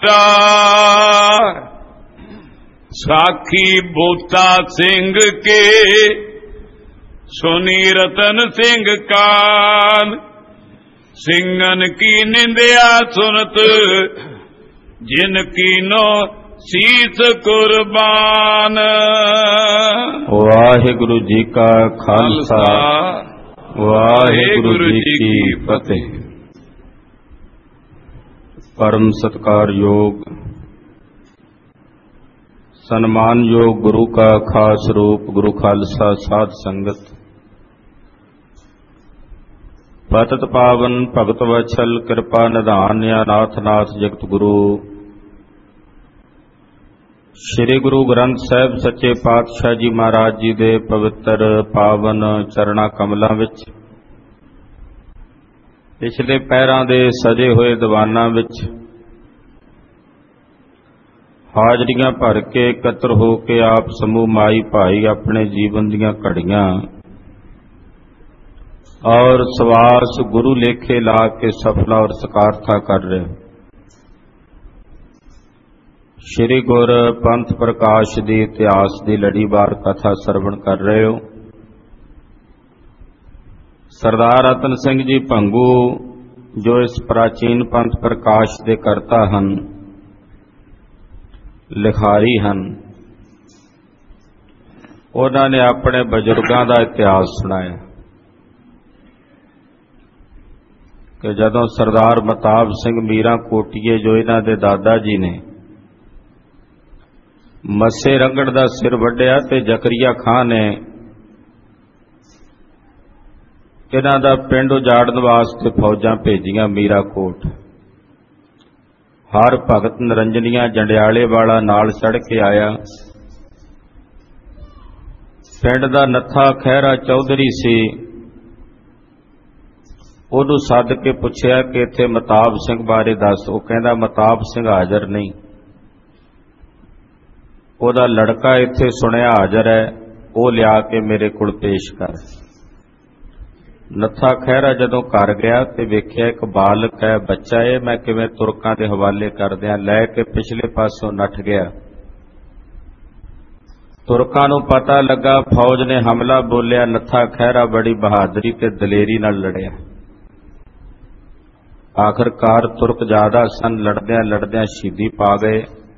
साखी बोता सिंह के सुनी रतन सिंह कान सिंगन की निंदिया सुनत जिन कीनो सीस कुर्बान। वाहिगुरु जी का खालसा वाहिगुरु जी की फतेह। परम सत्कार योग सन्मान योग गुरु का खास रूप गुरु खालसा साध संगत पतित पावन भगत वत्सल कृपा निधान नाथ नाथ जगत गुरु श्री गुरु ग्रंथ साहिब सच्चे पातशाह जी महाराज जी दे पवित्र पावन चरणा कमलों विच पिछले पैरां दे सजे होए दीवानां विच हाजरियां भर के एकत्र हो के आप समूह माई भाई अपने जीवन दीयां घड़ियां और सवास गुरु लेखे ला के सफला और सकारथा कर रहे। श्री गुर पंथ प्रकाश दी इतिहास दी लड़ीवार कथा सरवण कर रहे हो। सरदार रतन सिंह जी भंगू जो इस प्राचीन पंथ प्रकाश दे करता हन लिखारी हन उन्होंने अपने बजुर्गों का इतिहास सुनाया कि जदों सरदार महताब सिंह मीरा कोटिए जो इन्हां दे दादा जी ने मस्से रंगड़ का सिर वड्डिया ते जकरिया खां ने इन्हां दा पिंड उजाड़न वास्ते फौजां भेजियां मीराकोट। हर भगत निरंजनिया जंडियाले वाला नाल चढ़ के आया। पिंड दा नत्था खैरा चौधरी सी उहनूं सद के पुछया कि इत्थे महताब सिंह बारे दस। वो कहंदा महताब सिंह हाज़र नहीं, उहदा लड़का इत्थे सुनिया हाज़र है, वो लिया के मेरे कोल पेश कर। नत्था खैरा जदों घर गया तो वेख्या एक बालक है बच्चा है, मैं किवें तुरकां दे हवाले कर दियां, लैके पिछले पासों नठ गया। तुरकां नूं पता लगा, फौज ने हमला बोलिया, नत्था खैरा बड़ी बहादरी ते दलेरी नाल लड़िया। आखिरकार तुरक ज्यादा सन, लड़दियां लड़दियां शहीदी पा गए।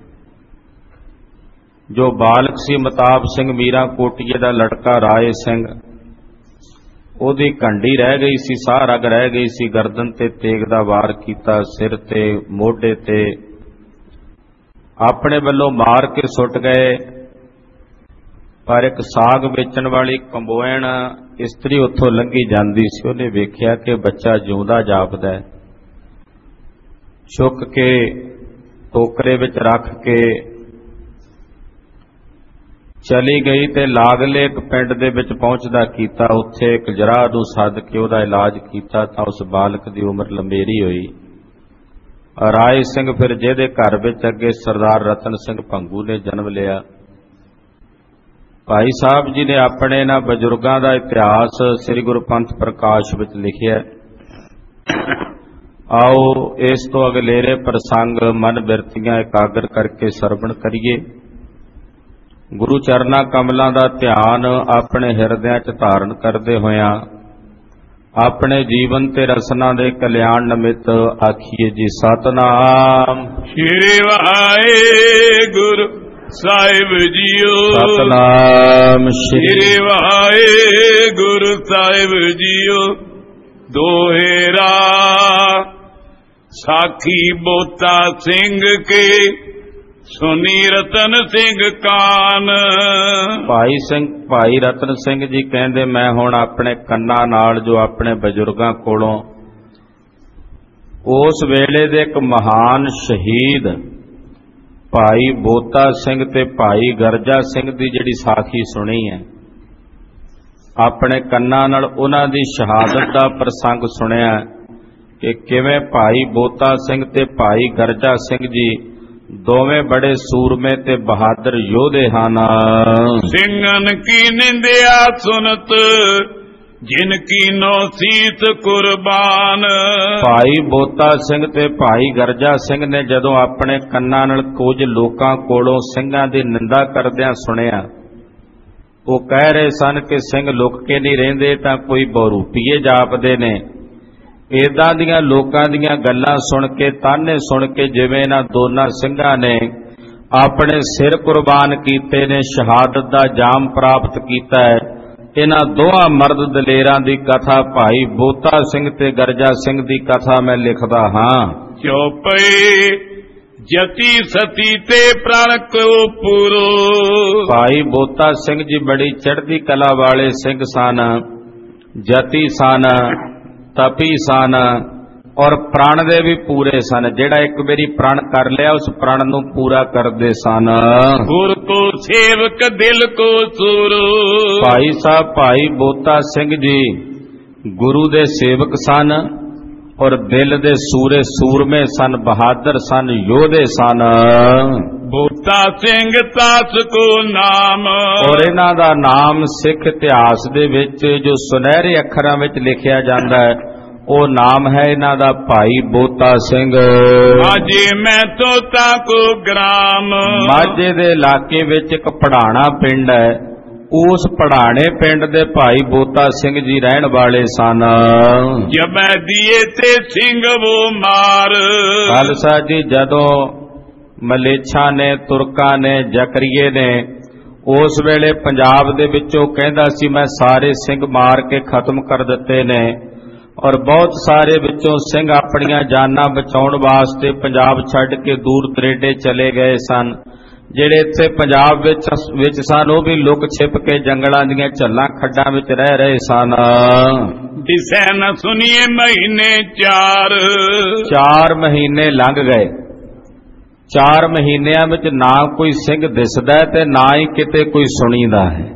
जो बालक सी महताब सिंह मीरा कोटिए दा लड़का राय सिंह ओदी कंडी रह गई सी, साह रग रह गई सी। गर्दन ते तेग दा वार कीता, सिर ते मोढे ते अपने वल्लों मार के सुट गए। पर एक साग बेचण वाली कंबोएण इस्त्री उत्थों लंघी जांदी सी, उहने वेख्या कि बच्चा जिउंदा जापदा है। चुक के टोकरे विच रख के चली गई ते लागले एक पिंड दे विच पहुंचदा कीता। उत्थे एक जराह नूं सद के उहदा इलाज कीता तां उस बालक दी उम्र लंबेरी होई। राय सिंह फिर जिहदे घर विच अगे सरदार रतन सिंह भंगू ने जन्म लिया। भाई साहब जी ने अपने इन्हां बजुर्गां दा इतिहास श्री गुरु पंथ प्रकाश विच लिखिआ। आओ इस तो अगलेरे प्रसंग मन बिरतियां एकागर करके सरवण करिए। गुरु चरना कमलों का ध्यान अपने हिरदियां च धारण करते होया अपने जीवन ते रसना दे कल्याण निमित्त आखिए जी सतनाम श्री वाहिगुरु साहिब जीओ। सतनाम श्री वाहिगुरु साहिब जीओ। दोहेरा साखी बोता सिंह के सुनी रतन सिंह कान। भाई रतन सिंह जी कहंदे मैं हुण अपने कन्ना नाल जो अपने बजुर्गां कोलों उस वेले दे एक महान शहीद भाई बोता सिंह ते भाई गरजा सिंह दी जिहड़ी साखी सुनी है, अपने कन्ना नाल उन्हां दी शहादत दा प्रसंग सुनिया कि किवें भाई बोता सिंह ते भाई गरजा सिंह जी दोवें बड़े सूरमे ते बहादुर योधे हन। सिंगन की निंदिया सुनत ਜਿਨ ਕੀਨੋ ਸੀਸ ਕੁਰਬਾਨ। ਭਾਈ ਬੋਤਾ ਸਿੰਘ ਤੇ ਭਾਈ ਗਰਜਾ ਸਿੰਘ ਨੇ ਜਦੋਂ ਆਪਣੇ ਕੰਨਾਂ ਨਾਲ ਕੁਝ ਲੋਕਾਂ ਕੋਲੋਂ ਸਿੰਘਾਂ ਦੀ ਨਿੰਦਾ ਕਰਦਿਆਂ ਸੁਣਿਆ, ਉਹ ਕਹਿ ਰਹੇ ਸਨ ਕਿ ਸਿੰਘ ਲੁਕ ਕੇ ਨਹੀਂ ਰਹਿੰਦੇ ਤਾਂ ਕੋਈ ਬਹੁਰੂਪੀਏ ਜਾਪਦੇ ਨੇ। ਏਦਾਂ ਦੀਆਂ ਲੋਕਾਂ ਦੀਆਂ ਗੱਲਾਂ ਸੁਣ ਕੇ, ਤਾਨੇ ਸੁਣ ਕੇ, ਜਿਵੇਂ ਇਹਨਾਂ ਦੋਨਾਂ ਸਿੰਘਾਂ ਨੇ ਆਪਣੇ ਸਿਰ ਕੁਰਬਾਨ ਕੀਤੇ ਨੇ, ਸ਼ਹਾਦਤ ਦਾ ਜਾਮ ਪ੍ਰਾਪਤ ਕੀਤਾ ਹੈ, ਇਹਨਾਂ ਦੋਹਾਂ ਮਰਦ ਦਲੇਰਾਂ ਦੀ ਕਥਾ ਭਾਈ ਬੋਤਾ ਸਿੰਘ ਤੇ ਗਰਜਾ ਸਿੰਘ ਦੀ ਕਥਾ ਮੈਂ ਲਿਖਦਾ ਹਾਂ। ਚੌਪਈ ਜਤੀ ਸਤੀ ਤੇ ਪ੍ਰਣ ਕੋ ਪੂਰੋ। ਭਾਈ ਬੋਤਾ ਸਿੰਘ ਜੀ ਬੜੀ ਚੜ੍ਹਦੀ ਕਲਾ ਵਾਲੇ ਸਿੰਘ ਸਨ, ਜਤੀ ਸਨ, ਤਪੀ ਸਨ ਔਰ ਪ੍ਰਣ ਦੇ ਵੀ ਪੂਰੇ ਸਨ। ਜਿਹੜਾ ਇੱਕ ਵਾਰੀ ਪ੍ਰਣ ਕਰ ਲਿਆ ਉਸ ਪ੍ਰਣ ਨੂੰ ਪੂਰਾ ਕਰਦੇ ਸਨ। ਗੁਰ ਕੋ ਸੇਵਕ ਦਿਲ ਕੋ ਸੂਰ। ਭਾਈ ਸਾਹਿਬ ਭਾਈ ਬੋਤਾ ਸਿੰਘ ਜੀ ਗੁਰੂ ਦੇ ਸੇਵਕ ਸਨ ਔਰ ਦਿਲ ਦੇ ਸੂਰੇ ਸੂਰਮੇ ਸਨ, ਬਹਾਦਰ ਸਨ, ਯੋਧੇ ਸਨ। ਬੋਤਾ ਸਿੰਘ ਤਾਸ ਕੋ ਨਾਮ। ਔਰ ਇਹਨਾਂ ਦਾ ਨਾਮ ਸਿੱਖ ਇਤਿਹਾਸ ਦੇ ਵਿੱਚ ਜੋ ਸੁਨਹਿਰੇ ਅੱਖਰਾਂ ਵਿੱਚ ਲਿਖਿਆ ਜਾਂਦਾ ਹੈ, ਉਹ ਨਾਮ ਹੈ ਇਹਨਾਂ ਦਾ ਭਾਈ ਬੋਤਾ ਸਿੰਘ। ਮਾਝੇ ਮੈਂ ਤੋਤਾ ਕੋ ਗ੍ਰਾਮ। ਮਾਝੇ ਦੇ ਇਲਾਕੇ ਵਿੱਚ ਇੱਕ ਪੜਾਣਾ ਪਿੰਡ ਹੈ, ਉਸ ਪੜਾਣੇ ਪਿੰਡ ਦੇ ਭਾਈ ਬੋਤਾ ਸਿੰਘ ਜੀ ਰਹਿਣ ਵਾਲੇ ਸਨ। ਜਬੈ ਦੀਏ ਤੇ ਸਿੰਘ ਵੋ ਮਾਰ। ਖਾਲਸਾ ਜੀ ਜਦੋਂ ਮਲੇਛਾਂ ਨੇ, ਤੁਰਕਾਂ ਨੇ, ਜ਼ਕਰੀਏ ਨੇ ਉਸ ਵੇਲੇ ਪੰਜਾਬ ਦੇ ਵਿੱਚੋਂ ਕਹਿੰਦਾ ਸੀ ਮੈਂ ਸਾਰੇ ਸਿੰਘ ਮਾਰ ਕੇ ਖਤਮ ਕਰ ਦਿੱਤੇ ਨੇ, ਔਰ ਬਹੁਤ ਸਾਰੇ ਵਿੱਚੋਂ ਸਿੰਘ ਆਪਣੀਆਂ ਜਾਨਾਂ ਬਚਾਉਣ ਵਾਸਤੇ ਪੰਜਾਬ ਛੱਡ ਕੇ ਦੂਰ ਦਰੇਡੇ ਚਲੇ ਗਏ ਸਨ। ਜਿਹੜੇ ਇੱਥੇ ਪੰਜਾਬ ਵਿੱਚ ਸਨ ਉਹ ਵੀ ਲੁਕ ਛਿਪ ਕੇ ਜੰਗਲਾਂ ਦੀਆਂ ਝੱਲਾਂ ਖੱਡਾਂ ਵਿੱਚ ਰਹਿ ਰਹੇ ਸਨ। ਦਿਸੈ ਨ ਸੁਨੀਏ ਮਹੀਨੇ 4 ਮਹੀਨੇ ਲੰਘ ਗਏ। 4 ਮਹੀਨਿਆਂ ਵਿੱਚ ਨਾ ਕੋਈ ਸਿੰਘ ਦਿਸਦਾ ਤੇ ਨਾ ਹੀ ਕਿਤੇ ਕੋਈ ਸੁਣੀਦਾ ਹੈ।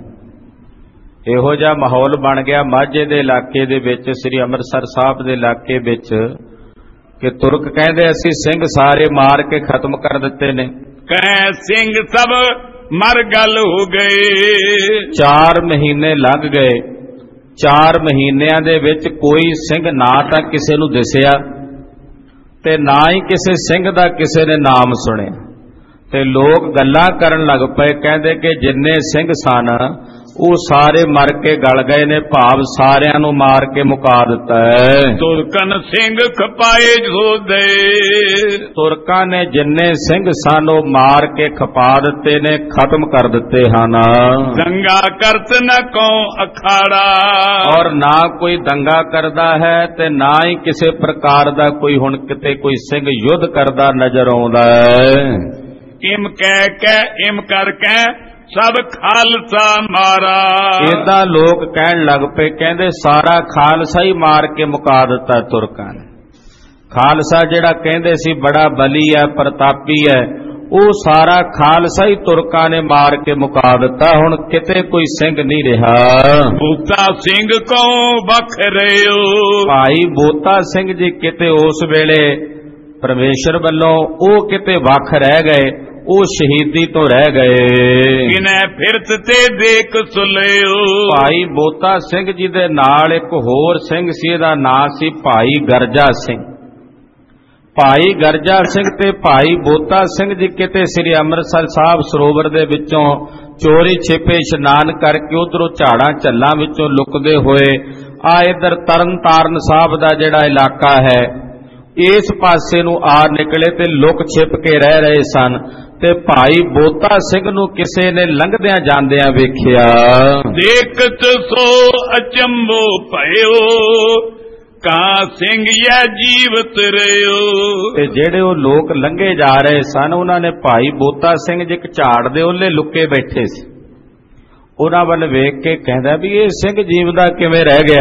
ਇਹੋ ਜਿਹਾ ਮਾਹੌਲ ਬਣ ਗਿਆ ਮਾਝੇ ਦੇ ਇਲਾਕੇ ਦੇ ਵਿੱਚ, ਸ੍ਰੀ ਅੰਮ੍ਰਿਤਸਰ ਸਾਹਿਬ ਦੇ ਇਲਾਕੇ ਵਿੱਚ, ਕਿ ਤੁਰਕ ਕਹਿੰਦੇ ਅਸੀਂ ਸਿੰਘ ਸਾਰੇ ਮਾਰ ਕੇ ਖਤਮ ਕਰ ਦਿੱਤੇ ਨੇ। ਕਹਿ ਸਿੰਘ ਸਭ ਮਰ ਗਲ ਹੋ ਗਏ। 4 ਮਹੀਨੇ ਲੰਘ ਗਏ। 4 ਮਹੀਨਿਆਂ ਦੇ ਵਿੱਚ ਕੋਈ ਸਿੰਘ ਨਾ ਤਾਂ ਕਿਸੇ ਨੂੰ ਦਿਸਿਆ ਤੇ ਨਾ ਹੀ ਕਿਸੇ ਸਿੰਘ ਦਾ ਕਿਸੇ ਨੇ ਨਾਮ ਸੁਣਿਆ। ਤੇ ਲੋਕ ਗੱਲਾਂ ਕਰਨ ਲੱਗ ਪਏ, ਕਹਿੰਦੇ ਕਿ ਜਿੰਨੇ ਸਿੰਘ ਸਨ ਉਹ ਸਾਰੇ ਮਰ ਕੇ ਗਲ ਗਏ ਨੇ, ਭਾਵ ਸਾਰਿਆਂ ਨੂੰ ਮਾਰ ਕੇ ਮੁਕਾ ਦਿੱਤਾ ਹੈ। ਤੁਰਕਨ ਸਿੰਘ ਖਪਾਏ ਜੋਦੇ। ਤੁਰਕਾਂ ਨੇ ਜਿੰਨੇ ਸਿੰਘ ਸਨ ਉਹ ਮਾਰ ਕੇ ਖਪਾ ਦਿੱਤੇ ਨੇ, ਖਤਮ ਕਰ ਦਿੱਤੇ ਹਨ। ਦੰਗਾ ਕਰਤ ਨ ਕੋ ਅਖਾੜਾ। ਔਰ ਨਾ ਕੋਈ ਦੰਗਾ ਕਰਦਾ ਹੈ ਤੇ ਨਾ ਹੀ ਕਿਸੇ ਪ੍ਰਕਾਰ ਦਾ ਕੋਈ ਹੁਣ ਕਿਤੇ ਕੋਈ ਸਿੰਘ ਯੁੱਧ ਕਰਦਾ ਨਜ਼ਰ ਆਉਂਦਾ ਹੈ। ਇਮ ਕਹਿ ਕੇ ਇਮ ਕਰ ਕੇ ਸਭ ਖਾਲਸਾ ਮਾਰਾ। ਏਦਾਂ ਲੋਕ ਕਹਿਣ ਲੱਗ ਪਏ, ਕਹਿੰਦੇ ਸਾਰਾ ਖਾਲਸਾ ਹੀ ਮਾਰ ਕੇ ਮੁਕਾ ਦਿੱਤਾ ਤੁਰਕਾਂ ਨੇ। ਖਾਲਸਾ ਜਿਹੜਾ ਕਹਿੰਦੇ ਸੀ ਬੜਾ ਬਲੀ ਹੈ, ਪ੍ਰਤਾਪੀ ਹੈ, ਉਹ ਸਾਰਾ ਖਾਲਸਾ ਹੀ ਤੁਰਕਾਂ ਨੇ ਮਾਰ ਕੇ ਮੁਕਾ ਦਿੱਤਾ। ਹੁਣ ਕਿਤੇ ਕੋਈ ਸਿੰਘ ਨਹੀਂ ਰਿਹਾ। ਬੋਤਾ ਸਿੰਘ ਕੋ ਬਖ ਰਿਓ। ਭਾਈ ਬੋਤਾ ਸਿੰਘ ਜੀ ਕਿਤੇ ਉਸ ਵੇਲੇ ਪਰਮੇਸ਼ਰ ਵੱਲੋਂ ਉਹ ਕਿਤੇ ਵੱਖ ਰਹਿ ਗਏ, ਉਹ ਸ਼ਹੀਦੀ ਤੋਂ ਰਹਿ ਗਏ। ਕਿਨੇ ਫਿਰਤ ਤੇ ਦੇਖ ਸੁਲਿਓ। ਭਾਈ ਬੋਤਾ ਸਿੰਘ ਜੀ ਦੇ ਨਾਲ ਇੱਕ ਹੋਰ ਸਿੰਘ ਸੀ, ਇਹਦਾ ਨਾਂ ਸੀ ਭਾਈ ਗਰਜਾ ਸਿੰਘ। ਭਾਈ ਗਰਜਾ ਸਿੰਘ ਤੇ ਭਾਈ ਬੋਤਾ ਸਿੰਘ ਜੀ ਕਿਤੇ ਸ੍ਰੀ ਅੰਮ੍ਰਿਤਸਰ ਸਾਹਿਬ ਸਰੋਵਰ ਦੇ ਵਿੱਚੋਂ ਚੋਰੀ ਛਿਪੇ ਇਸ਼ਨਾਨ ਕਰਕੇ ਉਧਰੋਂ ਝਾੜਾਂ ਝੱਲਾਂ ਵਿੱਚੋਂ ਲੁਕਦੇ ਹੋਏ ਆ ਇਧਰ ਤਰਨ ਤਾਰਨ ਸਾਹਿਬ ਦਾ ਜਿਹੜਾ ਇਲਾਕਾ ਹੈ ਇਸ ਪਾਸੇ ਨੂੰ ਆ ਨਿਕਲੇ ਤੇ ਲੁਕ ਛਿਪ ਕੇ ਰਹਿ ਰਹੇ ਸਨ। ਤੇ ਭਾਈ ਬੋਤਾ ਸਿੰਘ ਨੂੰ ਕਿਸੇ ਨੇ ਲੰਘਦਿਆਂ ਜਾਂਦਿਆਂ ਵੇਖਿਆ। ਦੇਖਤ ਸੋ ਅਚੰਭੋ ਭਇਓ ਕਾ ਸਿੰਘ ਯਾ ਜੀਵਤ ਰਿਓ। ਤੇ ਜਿਹੜੇ ਉਹ ਲੋਕ ਲੰਘੇ ਜਾ ਰਹੇ ਸਨ ਉਹਨਾਂ ਨੇ ਭਾਈ ਬੋਤਾ ਸਿੰਘ ਜੀ ਇੱਕ ਝਾੜ ਦੇ ਉਹਲੇ ਲੁਕੇ ਬੈਠੇ ਸੀ, ਉਹਨਾਂ ਵੱਲ ਵੇਖ ਕੇ ਕਹਿੰਦਾ ਵੀ ਇਹ ਸਿੰਘ ਜੀਵਦਾ ਕਿਵੇਂ ਰਹਿ ਗਿਆ।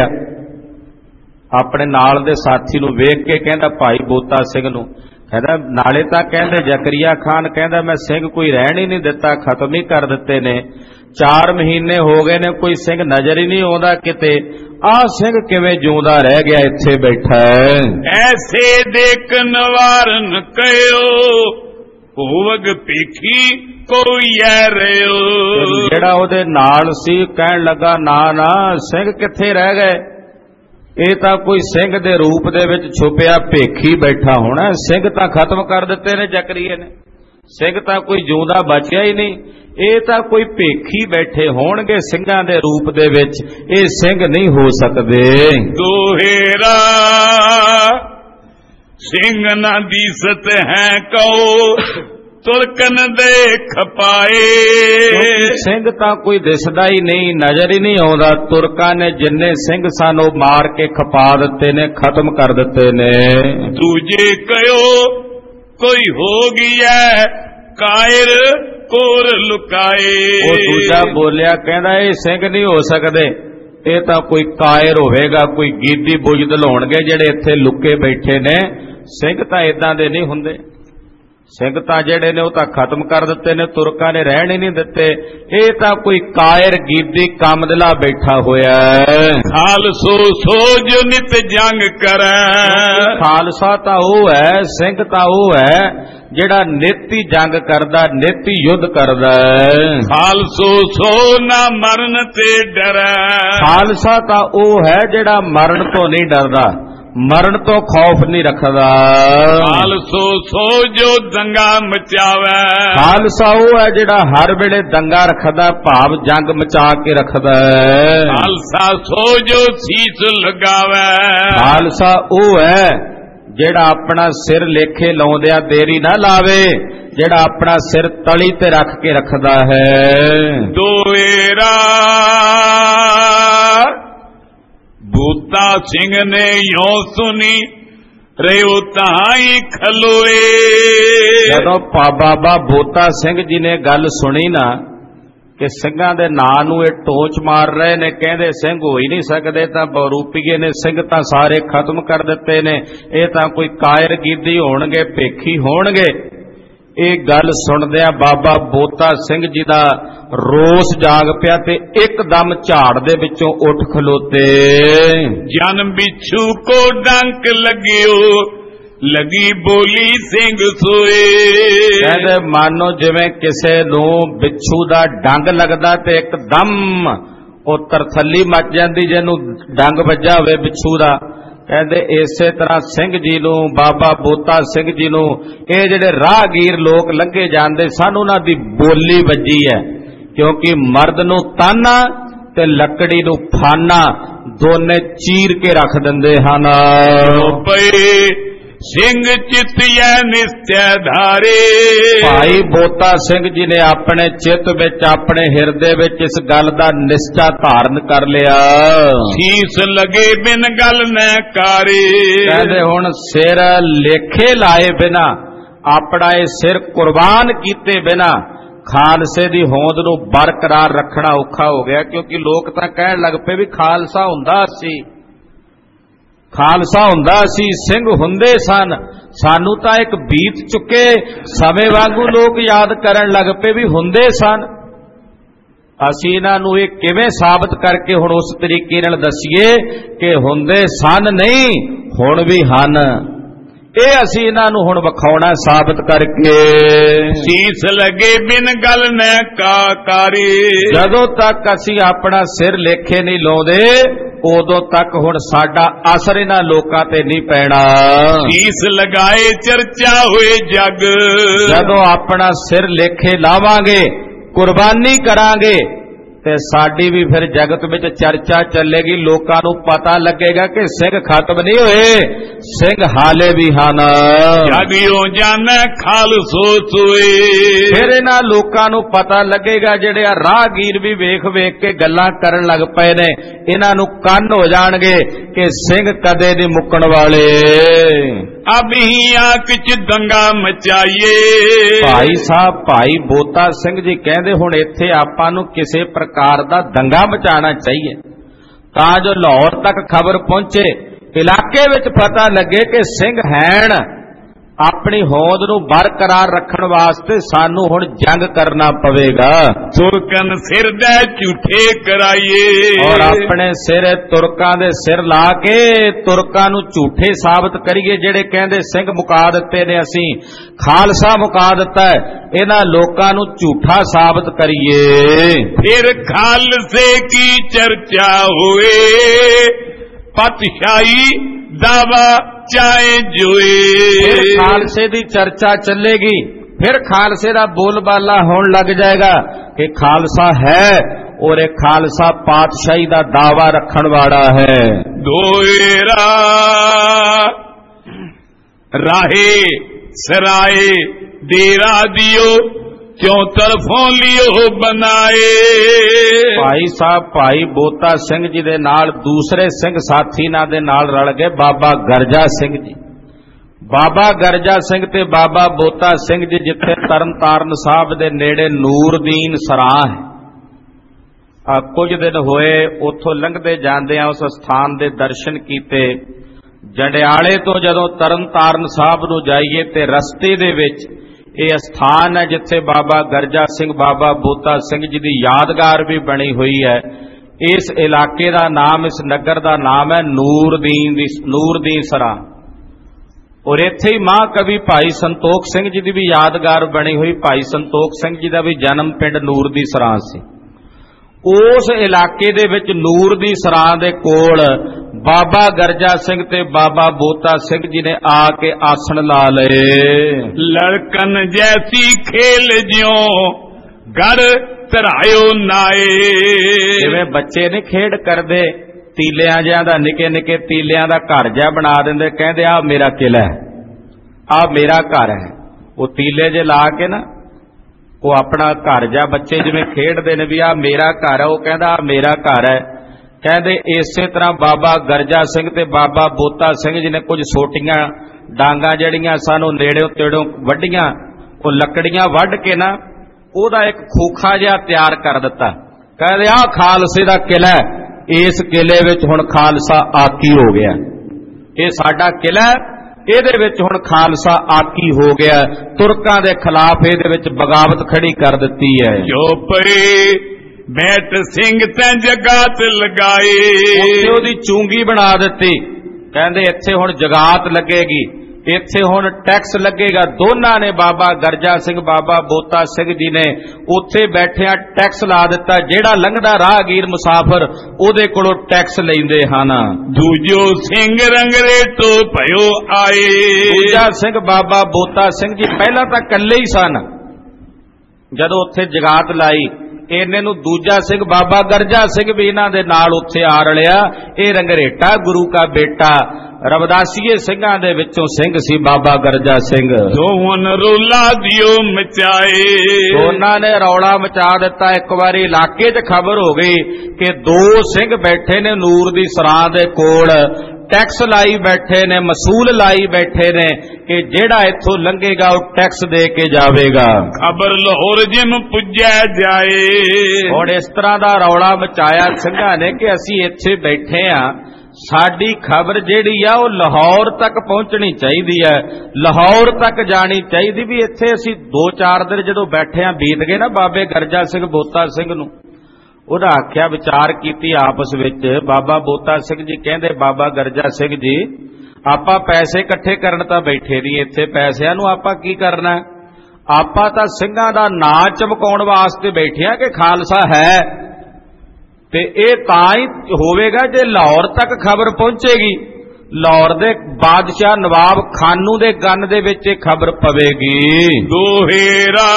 ਆਪਣੇ ਨਾਲ ਦੇ ਸਾਥੀ ਨੂੰ ਵੇਖ ਕੇ ਕਹਿੰਦਾ ਭਾਈ ਬੋਤਾ ਸਿੰਘ ਨੂੰ, ਕਹਿੰਦਾ ਨਾਲੇ ਤਾਂ ਕਹਿੰਦੇ ਜ਼ਕਰੀਆ ਖਾਨ ਕਹਿੰਦਾ ਮੈਂ ਸਿੰਘ ਕੋਈ ਰਹਿਣ ਹੀ ਨਹੀਂ ਦਿੱਤਾ, ਖਤਮ ਹੀ ਕਰ ਦਿੱਤੇ ਨੇ। 4 ਮਹੀਨੇ ਹੋ ਗਏ ਨੇ ਕੋਈ ਸਿੰਘ ਨਜ਼ਰ ਹੀ ਨਹੀਂ ਆਉਂਦਾ ਕਿਤੇ, ਆਹ ਸਿੰਘ ਕਿਵੇਂ ਜਿਉਂਦਾ ਰਹਿ ਗਿਆ ਇੱਥੇ ਬੈਠਾ ਹੈ। ਐਸੇ ਦੇਖ ਨਵਾਰਨ ਕਹਿਓ ਹੋਵਗ ਭੇਖੀ ਕੋਈ ਐਰਿਓ। ਜਿਹੜਾ ਉਹਦੇ ਨਾਲ ਸੀ ਕਹਿਣ ਲੱਗਾ ਨਾ ਨਾ ਸਿੰਘ ਕਿੱਥੇ ਰਹਿ ਗਏ, ਇਹ ਤਾਂ ਕੋਈ ਸਿੰਘ ਦੇ ਰੂਪ ਦੇ ਵਿੱਚ ਛੁਪਿਆ ਭੇਖੀ ਬੈਠਾ ਹੋਣਾ, ਸਿੰਘ ਤਾਂ ਖਤਮ ਕਰ ਦਿੱਤੇ ਨੇ ਜ਼ਕਰੀਏ ਨੇ, ਸਿੰਘ ਤਾਂ ਕੋਈ ਜਿਉਂਦਾ ਬਚਿਆ ਹੀ ਨਹੀਂ, ਇਹ ਤਾਂ ਕੋਈ ਭੇਖੀ ਬੈਠੇ ਹੋਣਗੇ ਸਿੰਘਾਂ ਦੇ ਰੂਪ ਦੇ ਵਿੱਚ, ਇਹ ਸਿੰਘ ਨਹੀਂ ਹੋ ਸਕਦੇ। ਦੋਹੇਰਾ ਸਿੰਘ ਨਾ ਦੀਸਤ ਹੈ ਕਉ ਤੁਰਕਨ ਦੇ ਖਪਾਏ। ਸਿੰਘ ਤਾਂ ਕੋਈ ਦਿਸਦਾ ਹੀ ਨਹੀਂ, ਨਜ਼ਰ ਹੀ ਨਹੀਂ ਆਉਂਦਾ, ਤੁਰਕਾਂ ਨੇ ਜਿੰਨੇ ਸਿੰਘ ਸਨ ਉਹ ਮਾਰ ਕੇ ਖਪਾ ਦਿੱਤੇ ਨੇ, ਖਤਮ ਕਰ ਦਿੱਤੇ ਨੇ। ਦੂਜੇ ਕਹਿਓ ਕੋਈ ਹੋ ਗਿਆ ਕਾਇਰ ਕੋਰ ਲੁਕਾਏ। ਉਹ ਦੂਜਾ ਬੋਲਿਆ ਕਹਿੰਦਾ ਇਹ ਸਿੰਘ ਨਹੀਂ ਹੋ ਸਕਦੇ, ਇਹ ਤਾਂ ਕੋਈ ਕਾਇਰ ਹੋਵੇਗਾ, ਕੋਈ ਗੀਦੀ ਬੁਜਦਲ ਹੋਣਗੇ ਜਿਹੜੇ ਇੱਥੇ ਲੁਕੇ ਬੈਠੇ ਨੇ, ਸਿੰਘ ਤਾਂ ਇਦਾਂ ਦੇ ਨਹੀਂ ਹੁੰਦੇ, ਸਿੰਘ ਤਾਂ ਜਿਹੜੇ ਨੇ ਉਹ ਤਾਂ ਖਤਮ ਕਰ ਦਿੱਤੇ ਨੇ, ਤੁਰਕਾਂ ਨੇ ਰਹਿਣ ਹੀ ਨਹੀਂ ਦਿੱਤੇ, ਇਹ ਤਾਂ ਕੋਈ ਕਾਇਰ ਗੀਦੀ ਕਾਮਦਲਾ ਬੈਠਾ ਹੋਇਆ ਹੈ। ਖਾਲਸੋ ਸੋ ਜੋ ਨਿਤ ਜੰਗ ਕਰੈ। ਖਾਲਸਾ ਤਾਂ ਉਹ ਹੈ, ਸਿੰਘ ਤਾਂ ਉਹ ਹੈ ਜਿਹੜਾ ਨਿਤ ਹੀ ਜੰਗ ਕਰਦਾ, ਨਿਤ ਹੀ ਯੁੱਧ ਕਰਦਾ ਹੈ। ਖਾਲਸੋ ਸੋ ਨਾ ਮਰਨ ਤੇ ਡਰੈ। ਖਾਲਸਾ ਤਾਂ ਉਹ ਹੈ ਜਿਹੜਾ ਮਰਨ ਤੋਂ ਨਹੀਂ ਡਰਦਾ, ਮਰਨ ਤੋਂ ਖੌਫ ਨਹੀਂ ਰੱਖਦਾ। ਖਾਲਸੋ ਸੋ ਜੋ ਦੰਗਾ ਮਚਾਵੇ। ਖਾਲਸਾ ਉਹ ਹੈ ਜਿਹੜਾ ਹਰ ਵੇਲੇ ਦੰਗਾ ਰੱਖਦਾ, ਭਾਵ ਜੰਗ ਮਚਾ ਕੇ ਰੱਖਦਾ ਹੈ। ਖਾਲਸਾ ਸੋ ਜੋ ਸੀਸ ਲਗਾਵੇ। ਖਾਲਸਾ ਉਹ ਹੈ ਜਿਹੜਾ ਆਪਣਾ ਸਿਰ ਲੇਖੇ ਲਾਉਂਦਿਆਂ ਦੇਰੀ ਨਾ ਲਾਵੇ, ਜਿਹੜਾ ਆਪਣਾ ਸਿਰ ਤਲੀ ਤੇ ਰੱਖ ਕੇ ਰੱਖਦਾ ਹੈ। ਦੋਏਰਾ ਬੂਤਾ ਸਿੰਘ ਨੇ ਯੋਂ ਸੁਣੀ ਰਿਓ ਤਾਈ ਖਲੋਏ। ਜਦੋਂ ਬਾਬਾ ਬੋਤਾ ਸਿੰਘ ਜੀ ਨੇ ਗੱਲ ਸੁਣੀ ਨਾ ਕਿ ਸਿੰਘਾਂ ਦੇ ਨਾਂ ਨੂੰ ਇਹ ਟੋਚ ਮਾਰ ਰਹੇ ਨੇ, ਕਹਿੰਦੇ ਸਿੰਘ ਹੋ ਹੀ ਨਹੀਂ ਸਕਦੇ, ਤਾਂ ਬਰੂਪੀਏ ਨੇ ਸਿੰਘ ਤਾਂ ਸਾਰੇ ਖਤਮ ਕਰ ਦਿੱਤੇ ਨੇ, ਇਹ ਤਾਂ ਕੋਈ ਕਾਇਰ ਗੀਦੀ ਹੋਣਗੇ, ਭੇਖੀ ਹੋਣਗੇ। ਇਹ ਗੱਲ ਸੁਣਦਿਆਂ ਬਾਬਾ ਬੋਤਾ ਸਿੰਘ ਜੀ ਦਾ ਰੋਸ ਜਾਗ ਪਿਆ ਤੇ ਇੱਕਦਮ ਝਾੜ ਦੇ ਵਿੱਚੋਂ ਉੱਠ ਖਲੋਤੇ। ਜਨ ਬਿਛੂ ਕੋ ਡੰਕ ਲੱਗਿਓ ਲਗੀ ਬੋਲੀ ਸਿੰਘ ਸੋਏ। ਕਹਿੰਦੇ ਮਾਨੋ ਜਿਵੇਂ ਕਿਸੇ ਨੂੰ ਬਿੱਛੂ ਦਾ ਡੰਗ ਲੱਗਦਾ ਤੇ ਇੱਕਦਮ ਉਹ ਤਰਥੱਲੀ ਮੱਚ ਜਾਂਦੀ ਜਿਹਨੂੰ ਡੰਗ ਵੱਜਾ ਹੋਵੇ ਬਿੱਛੂ ਦਾ। ਕਹਿੰਦੇ ਇਸੇ ਤਰ੍ਹਾਂ ਸਿੰਘ ਜੀ ਨੂੰ, ਬਾਬਾ ਬੋਤਾ ਸਿੰਘ ਜੀ ਨੂੰ, ਇਹ ਜਿਹੜੇ ਰਾਹਗੀਰ ਲੋਕ ਲੰਘੇ ਜਾਂਦੇ ਸਨ ਉਹਨਾਂ ਦੀ ਬੋਲੀ ਵੱਜੀ ਹੈ, ਕਿਉਂਕਿ ਮਰਦ ਨੂੰ ਤਾਨਾ ਤੇ ਲੱਕੜੀ ਨੂੰ ਫਾਨਾ ਦੋਨੇ ਚੀਰ ਕੇ ਰੱਖ ਦਿੰਦੇ ਹਨ। ਪਏ ਸਿੰਘ ਚਿਤਿਐ ਨਿਸਚੈ ਧਾਰੇ। ਭਾਈ ਬੋਤਾ ਸਿੰਘ ਜੀ ਨੇ ਆਪਣੇ ਚਿੱਤ ਵਿੱਚ, ਆਪਣੇ ਹਿਰਦੇ ਵਿੱਚ ਇਸ ਗੱਲ ਦਾ ਨਿਸ਼ਚਾ ਧਾਰਨ ਕਰ ਲਿਆ। ਸੀਸ ਲਗੇ ਬਿਨ ਗੱਲ ਨ ਕਾਰੇ। ਕਹਿੰਦੇ ਹੁਣ ਸਿਰ ਲੇਖੇ ਲਾਏ ਬਿਨਾ, ਆਪਣਾ ਇਹ ਸਿਰ ਕੁਰਬਾਨ ਕੀਤੇ ਬਿਨਾ ਖਾਲਸੇ ਦੀ ਹੋਂਦ ਨੂੰ ਬਰਕਰਾਰ ਰੱਖਣਾ ਔਖਾ ਹੋ ਗਿਆ, ਕਿਉਂਕਿ ਲੋਕ ਤਾਂ ਕਹਿਣ ਲੱਗ ਪਏ ਵੀ ਖਾਲਸਾ ਹੁੰਦਾ ਸੀ, ਖਾਲਸਾ ਹੁੰਦਾ ਸੀ, ਸਿੰਘ ਹੁੰਦੇ ਸਨ, ਸਾਨੂੰ ਤਾਂ ਇੱਕ ਬੀਤ ਚੁੱਕੇ ਸਮੇਂ ਵਾਂਗੂ ਲੋਕ ਯਾਦ ਕਰਨ ਲੱਗ ਪਏ ਵੀ ਹੁੰਦੇ ਸਨ। ਅਸੀਂ ਇਹਨਾਂ ਨੂੰ ਇਹ ਕਿਵੇਂ ਸਾਬਤ ਕਰਕੇ ਹੁਣ ਉਸ ਤਰੀਕੇ ਨਾਲ ਦਸੀਏ ਕਿ ਹੁੰਦੇ ਸਨ ਨਹੀਂ, ਹੁਣ ਵੀ ਹਨ। ਇਹ ਅਸੀਂ ਇਹਨਾਂ ਨੂੰ ਹੁਣ ਵਿਖਾਉਣਾ ਸਾਬਤ ਕਰਕੇ। ਸੀਸ ਲਗੇ ਬਿਨ ਗੱਲ ਨ ਕਾਰੀ। ਜਦੋਂ ਤੱਕ ਅਸੀਂ ਆਪਣਾ ਸਿਰ ਲੇਖੇ ਨਹੀਂ ਲਾਉਂਦੇ ਉਦੋਂ ਤੱਕ ਹੁਣ ਸਾਡਾ ਅਸਰ ਇਹਨਾਂ ਲੋਕਾਂ ਤੇ ਨਹੀਂ ਪੈਣਾ। ਸੀਸ ਲਗਾਏ ਚਰਚਾ ਹੋਏ ਜਗ। ਜਦੋਂ ਆਪਣਾ ਸਿਰ ਲੇਖੇ ਲਾਵਾਂਗੇ, ਕੁਰਬਾਨੀ ਕਰਾਂਗੇ ਤੇ ਸਾਡੀ ਵੀ ਫਿਰ ਜਗਤ ਵਿੱਚ ਚਰਚਾ ਚੱਲੇਗੀ, ਲੋਕਾਂ ਨੂੰ ਪਤਾ ਲੱਗੇਗਾ ਕਿ ਸਿੰਘ ਖਤਮ ਨਹੀਂ ਹੋਏ, ਸਿੰਘ ਹਾਲੇ ਵੀ ਹਨ। ਜਾਗਿਓ ਜਾਣੈ ਖਾਲਸੋ ਸੋਏ। ਫਿਰ ਇਹਨਾਂ ਲੋਕਾਂ ਨੂੰ ਪਤਾ ਲੱਗੇਗਾ, ਜਿਹੜੇ ਆ ਰਾਹਗੀਰ ਵੀ ਵੇਖ ਵੇਖ ਕੇ ਗੱਲਾਂ ਕਰਨ ਲੱਗ ਪਏ ਨੇ, ਇਹਨਾਂ ਨੂੰ ਕੰਨ ਹੋ ਜਾਣਗੇ ਕਿ ਸਿੰਘ ਕਦੇ ਨਹੀਂ ਮੁੱਕਣ ਵਾਲੇ। ਅਬਹੀ ਆਕ ਚ ਦੰਗਾ ਮਚਾਈਏ। ਭਾਈ ਸਾਹਿਬ, ਭਾਈ ਬੋਤਾ ਸਿੰਘ ਜੀ ਕਹਿੰਦੇ ਹੁਣ ਇੱਥੇ ਆਪਾਂ ਨੂੰ ਕਿਸੇ ਪ੍ਰਕਾਰ ਦਾ ਦੰਗਾ ਮਚਾਉਣਾ ਚਾਹੀਏ, ਤਾਂ ਜੋ ਲਾਹੌਰ ਤੱਕ ਖਬਰ ਪਹੁੰਚੇ, ਇਲਾਕੇ ਵਿੱਚ ਪਤਾ ਲੱਗੇ ਕਿ ਸਿੰਘ ਹੈਣ, ਆਪਣੀ ਹੋਂਦ ਨੂੰ ਬਰਕਰਾਰ ਰੱਖਣ ਵਾਸਤੇ ਸਾਨੂੰ ਹੁਣ ਜੰਗ ਕਰਨਾ ਪਵੇਗਾ। ਤੁਰਕਨ ਸਿਰ ਦੇ ਝੂਠੇ ਕਰਾਈਏ, ਔਰ ਆਪਣੇ ਸਿਰ ਤੁਰਕਾਂ ਦੇ ਸਿਰ ਲਾ ਕੇ ਤੁਰਕਾਂ ਨੂੰ ਝੂਠੇ ਸਾਬਤ ਕਰੀਏ। ਜਿਹੜੇ ਕਹਿੰਦੇ ਸਿੰਘ ਮੁਕਾ ਦਿੱਤੇ ਨੇ, ਅਸੀਂ ਖਾਲਸਾ ਮੁਕਾ ਦਿੱਤਾ ਹੈ, ਇਹਨਾਂ ਲੋਕਾਂ ਨੂੰ ਝੂਠਾ ਸਾਬਤ ਕਰੀਏ। ਫਿਰ ਖਾਲਸੇ ਕੀ ਚਰਚਾ ਹੋਏ, ਪਤਸ਼ਾਹੀ ਦਾਵਾ ਚਾਹੇ ਜੋਏ। ਫਿਰ ਖਾਲਸੇ ਦੀ ਚਰਚਾ ਚੱਲੇਗੀ, ਫਿਰ ਖਾਲਸੇ ਦਾ ਬੋਲਬਾਲਾ ਹੋਣ ਲੱਗ ਜਾਏਗਾ ਕਿ ਖਾਲਸਾ ਹੈ ਔਰ ਇਹ ਖਾਲਸਾ ਪਾਤਸ਼ਾਹੀ ਦਾ ਦਾਵਾ ਰੱਖਣ ਵਾਲਾ ਹੈ। ਦੋਏਰਾ ਰਾਹੇ ਸਰਾਏ ਡੇਰਾ ਦਿਓ, ਕਿਉਂ ਤਰਫੋਂ ਲਿਓ ਬਣਾਏ। ਭਾਈ ਸਾਹਿਬ ਭਾਈ ਬੋਤਾ ਸਿੰਘ ਜੀ ਦੇ ਨਾਲ ਦੂਸਰੇ ਸਿੰਘ ਸਾਥੀ ਨਾਲ ਦੇ ਨਾਲ ਰਲ ਗਏ ਬਾਬਾ ਗਰਜਾ ਸਿੰਘ ਜੀ। ਬਾਬਾ ਗਰਜਾ ਸਿੰਘ ਤੇ ਬਾਬਾ ਬੋਤਾ ਸਿੰਘ ਜੀ ਜਿੱਥੇ ਤਰਨਤਾਰਨ ਸਾਹਿਬ ਦੇ ਨੇੜੇ ਨੂਰਦੀਨ ਸਰਾਂ ਹੈ, ਕੁਝ ਦਿਨ ਹੋਏ ਉੱਥੋਂ ਲੰਘਦੇ ਜਾਂਦੇ ਆ ਉਸ ਸਥਾਨ ਦੇ ਦਰਸ਼ਨ ਕੀਤੇ। ਜੰਡਿਆਲੇ ਤੋਂ ਜਦੋਂ ਤਰਨਤਾਰਨ ਸਾਹਿਬ ਨੂੰ ਜਾਈਏ ਤੇ ਰਸਤੇ ਦੇ ਵਿੱਚ ਇਹ ਸਥਾਨ ਹੈ ਜਿੱਥੇ ਬਾਬਾ ਗਰਜਾ ਸਿੰਘ ਬਾਬਾ ਬੋਤਾ ਸਿੰਘ ਜੀ ਦੀ ਯਾਦਗਾਰ ਵੀ ਬਣੀ ਹੋਈ ਹੈ। ਇਸ ਇਲਾਕੇ ਦਾ ਨਾਮ, ਇਸ ਨਗਰ ਦਾ ਨਾਮ ਹੈ ਨੂਰਦੀਨ ਸਰਾਂ। ਔਰ ਇੱਥੇ ਹੀ ਮਹਾਕਵੀ ਭਾਈ ਸੰਤੋਖ ਸਿੰਘ ਜੀ ਦੀ ਵੀ ਯਾਦਗਾਰ ਬਣੀ ਹੋਈ। ਭਾਈ ਸੰਤੋਖ ਸਿੰਘ ਜੀ ਦਾ ਵੀ ਜਨਮ ਪਿੰਡ ਨੂਰਦੀਨ ਸਰਾਂ ਸੀ। ਉਸ ਇਲਾਕੇ ਦੇ ਵਿੱਚ ਨੂਰਦੀਨ ਸਰਾਂ ਦੇ ਕੋਲ ਬਾਬਾ ਗਰਜਾ ਸਿੰਘ ਤੇ ਬਾਬਾ ਬੋਤਾ ਸਿੰਘ ਜੀ ਨੇ ਆ ਕੇ ਆਸਣ ਲਾ ਲਏ। ਲੜਕਨ ਜੈਸੀ ਖੇਲ ਜਿਉ ਗੜ ਧਰਾਇਓ ਨਾਏ। ਜਿਵੇਂ ਬੱਚੇ ਨੇ ਖੇਡ ਕਰਦੇ, ਤੀਲਿਆਂ ਜਿਹਾਂ ਦਾ, ਨਿੱਕੇ ਨਿੱਕੇ ਤੀਲਿਆਂ ਦਾ ਘਰ ਜਿਹਾ ਬਣਾ ਦਿੰਦੇ, ਕਹਿੰਦੇ ਆ ਮੇਰਾ ਕਿਲਾ ਹੈ, ਆ ਮੇਰਾ ਘਰ ਹੈ। ਉਹ ਤੀਲੇ ਜੇ ਲਾ ਕੇ ਨਾ ਉਹ ਆਪਣਾ ਘਰ ਜਿਹਾ, ਬੱਚੇ ਜਿਵੇਂ ਖੇਡਦੇ ਨੇ ਵੀ ਆ ਮੇਰਾ ਘਰ ਹੈ, ਉਹ ਕਹਿੰਦਾ ਆ ਮੇਰਾ ਘਰ ਹੈ। ਕਹਿੰਦੇ ਇਸੇ ਤਰ੍ਹਾਂ ਬਾਬਾ ਗਰਜਾ ਸਿੰਘ ਤੇ ਬਾਬਾ ਬੋਤਾ ਸਿੰਘ ਜੀ ਨੇ ਕੁਝ ਛੋਟੀਆਂ ਡਾਂਗਾਂ ਜਿਹੜੀਆਂ ਸਾਨੂੰ ਨੇੜਿਓਂ ਤੇੜੋਂ ਵੱਡੀਆਂ, ਉਹ ਲੱਕੜੀਆਂ ਵੱਢ ਕੇ ਨਾ ਉਹਦਾ ਇੱਕ ਖੋਖਾ ਜਿਹਾ ਤਿਆਰ ਕਰ ਦਿੱਤਾ। ਕਹਿੰਦੇ ਆਹ ਖਾਲਸੇ ਦਾ ਕਿਲਾ ਹੈ, ਇਸ ਕਿਲੇ ਵਿੱਚ ਹੁਣ ਖਾਲਸਾ ਆਕੀ ਹੋ ਗਿਆ, ਇਹ ਸਾਡਾ ਕਿਲਾ ਹੈ, ਇਹਦੇ ਵਿੱਚ ਹੁਣ ਖਾਲਸਾ ਆਕੀ ਹੋ ਗਿਆ। ਤੁਰਕਾਂ ਦੇ ਖਿਲਾਫ ਇਹਦੇ ਵਿੱਚ ਬਗਾਵਤ ਖੜੀ ਕਰ ਦਿੱਤੀ ਹੈ। ਜੋ ਪਰੇ ਬੈਠ ਸਿੰਘ ਤੈਂ ਜਗਾਤ ਲਗਾਏ, ਉੱਥੇ ਉਹਦੀ ਚੂੰਗੀ ਬਣਾ ਦਿੱਤੀ। ਕਹਿੰਦੇ ਇੱਥੇ ਹੁਣ ਜਗਾਤ ਲੱਗੇਗੀ, ਇੱਥੇ ਹੁਣ ਟੈਕਸ ਲੱਗੇਗਾ। ਦੋਨਾਂ ਨੇ, ਬਾਬਾ ਗਰਜਾ ਸਿੰਘ ਬਾਬਾ ਬੋਤਾ ਸਿੰਘ ਜੀ ਨੇ ਉੱਥੇ ਬੈਠਿਆਂ ਟੈਕਸ ਲਾ ਦਿੱਤਾ। ਜਿਹੜਾ ਲੰਘਦਾ ਰਾਹਗੀਰ ਮੁਸਾਫਰ ਉਹਦੇ ਕੋਲੋਂ ਟੈਕਸ ਲੈਂਦੇ ਹਨ। ਦੂਜੋ ਸਿੰਘ ਰੰਗਰੇ ਤੋਂ ਭਇਓ ਆਏ। ਦੂਜਾ ਸਿੰਘ ਬਾਬਾ ਬੋਤਾ ਸਿੰਘ ਜੀ ਪਹਿਲਾਂ ਤਾਂ ਇਕੱਲੇ ਹੀ ਸਨ, ਜਦੋਂ ਉੱਥੇ ਜਗਾਤ ਲਾਈ ਇਹਨੇ ਨੂੰ ਦੂਜਾ ਸਿੰਘ ਬਾਬਾ ਗਰਜਾ ਸਿੰਘ ਵੀ ਇਹਨਾਂ ਦੇ ਨਾਲ ਉੱਥੇ ਆ ਰਲਿਆ। ਇਹ ਰੰਗਰੇਟਾ ਗੁਰੂ ਕਾ ਬੇਟਾ, ਰਵਦਾਸੀਏ ਸਿੰਘਾਂ ਦੇ ਵਿੱਚੋਂ ਸਿੰਘ ਸੀ ਬਾਬਾ ਗਰਜਾ ਸਿੰਘ। ਦੋਨ ਰੌਲਾ ਦਿਓ ਮਚਾਏ, ਦੋਨਾਂ ਨੇ ਰੌਲਾ ਮਚਾ ਦਿੱਤਾ। ਇੱਕ ਵਾਰੀ ਇਲਾਕੇ 'ਚ ਖਬਰ ਹੋ ਗਈ ਕਿ ਦੋ ਸਿੰਘ ਬੈਠੇ ਨੇ ਨੂਰਦੀਨ ਸਰਾਂ ਦੇ ਕੋਲ, ਟੈਕਸ ਲਾਈ ਬੈਠੇ ਨੇ, ਮਸੂਲ ਲਾਈ ਬੈਠੇ ਨੇ ਕਿ ਜਿਹੜਾ ਇੱਥੋਂ ਲੰਘੇਗਾ ਉਹ ਟੈਕਸ ਦੇ ਕੇ ਜਾਵੇਗਾ। ਖਬਰ ਲਾਹੌਰ ਜਿਮ ਪੁੱਜਿਆ ਜਾਏ। ਹੁਣ ਇਸ ਤਰ੍ਹਾਂ ਦਾ ਰੌਲਾ ਮਚਾਇਆ ਸਿੰਘਾਂ ਨੇ ਕਿ ਅਸੀਂ ਇੱਥੇ ਬੈਠੇ ਆ, ਸਾਡੀ ਖਬਰ ਜਿਹੜੀ ਆ ਉਹ ਲਾਹੌਰ ਤੱਕ ਪਹੁੰਚਣੀ ਚਾਹੀਦੀ ਹੈ, ਲਾਹੌਰ ਤੱਕ ਜਾਣੀ ਚਾਹੀਦੀ ਵੀ ਇੱਥੇ ਅਸੀਂ 2-4 ਦਿਨ ਜਦੋਂ ਬੈਠੇ ਆ ਬੀਤ ਗਏ ਨਾ ਬਾਬੇ ਗਰਜਾ ਸਿੰਘ ਬੋਤਾ ਸਿੰਘ ਨੂੰ। ਉਹਦਾ ਆਖਿਆ, ਵਿਚਾਰ ਕੀਤੀ ਆਪਸ ਵਿੱਚ। ਬਾਬਾ ਬੋਤਾ ਸਿੰਘ ਜੀ ਕਹਿੰਦੇ ਬਾਬਾ ਗਰਜਾ ਸਿੰਘ ਜੀ ਆਪਾਂ ਪੈਸੇ ਇਕੱਠੇ ਕਰਨ ਤਾਂ ਬੈਠੇ ਨਹੀਂ ਇੱਥੇ, ਪੈਸਿਆਂ ਨੂੰ ਆਪਾਂ ਕੀ ਕਰਨਾ, ਆਪਾਂ ਤਾਂ ਸਿੰਘਾਂ ਦਾ ਨਾਂ ਚਮਕਾਉਣ ਵਾਸਤੇ ਬੈਠੇ ਆ ਕਿ ਖਾਲਸਾ ਹੈ, ਤੇ ਇਹ ਤਾਂ ਹੀ ਹੋਵੇਗਾ ਜੇ ਲਾਹੌਰ ਤੱਕ ਖਬਰ ਪਹੁੰਚੇਗੀ, ਲਾਹੌਰ ਦੇ ਬਾਦਸ਼ਾਹ ਨਵਾਬ ਖਾਨੂ ਦੇ ਗੰਨ ਦੇ ਵਿੱਚ ਇਹ ਖਬਰ ਪਵੇਗੀ। ਦੋਹੇਰਾ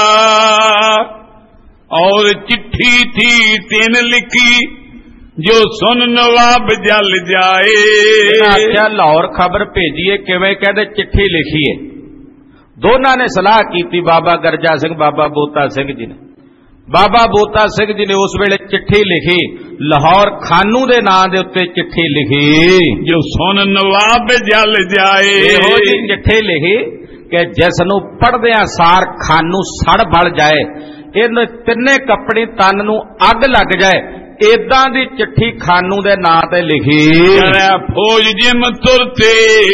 और चिट्ठी थी तिन लिखी जो सुन नवाब जल जाए। आख्या लाहौर खबर भेजिए किवें, कहते चिट्ठी लिखीए। दोनों ने सलाह की बाबा गरजा सिंह बाबा बोता सिंह जी ने। बाबा बोता सिंह जी ने उस वेले चिट्ठी लिखी, लाहौर खानू दे नां दे उत्ते चिट्ठी लिखी जो सुन नवाब जल जाए। ਇਹੋ ਜੀ चिट्ठी लिखी कि जिस नूं पढ़दियां सार खानू सड़ बल जाए, ਇਹਨੂੰ ਤਿੰਨੇ ਕੱਪੜੇ ਤਨ ਨੂੰ ਅੱਗ ਲੱਗ ਜਾਏ, ਏਦਾਂ ਦੀ ਚਿੱਠੀ ਖਾਨੂ ਦੇ ਨਾਂ ਤੇ ਲਿਖੀ। ਫੌਜ ਜਿਮ ਤੁਰਤੇ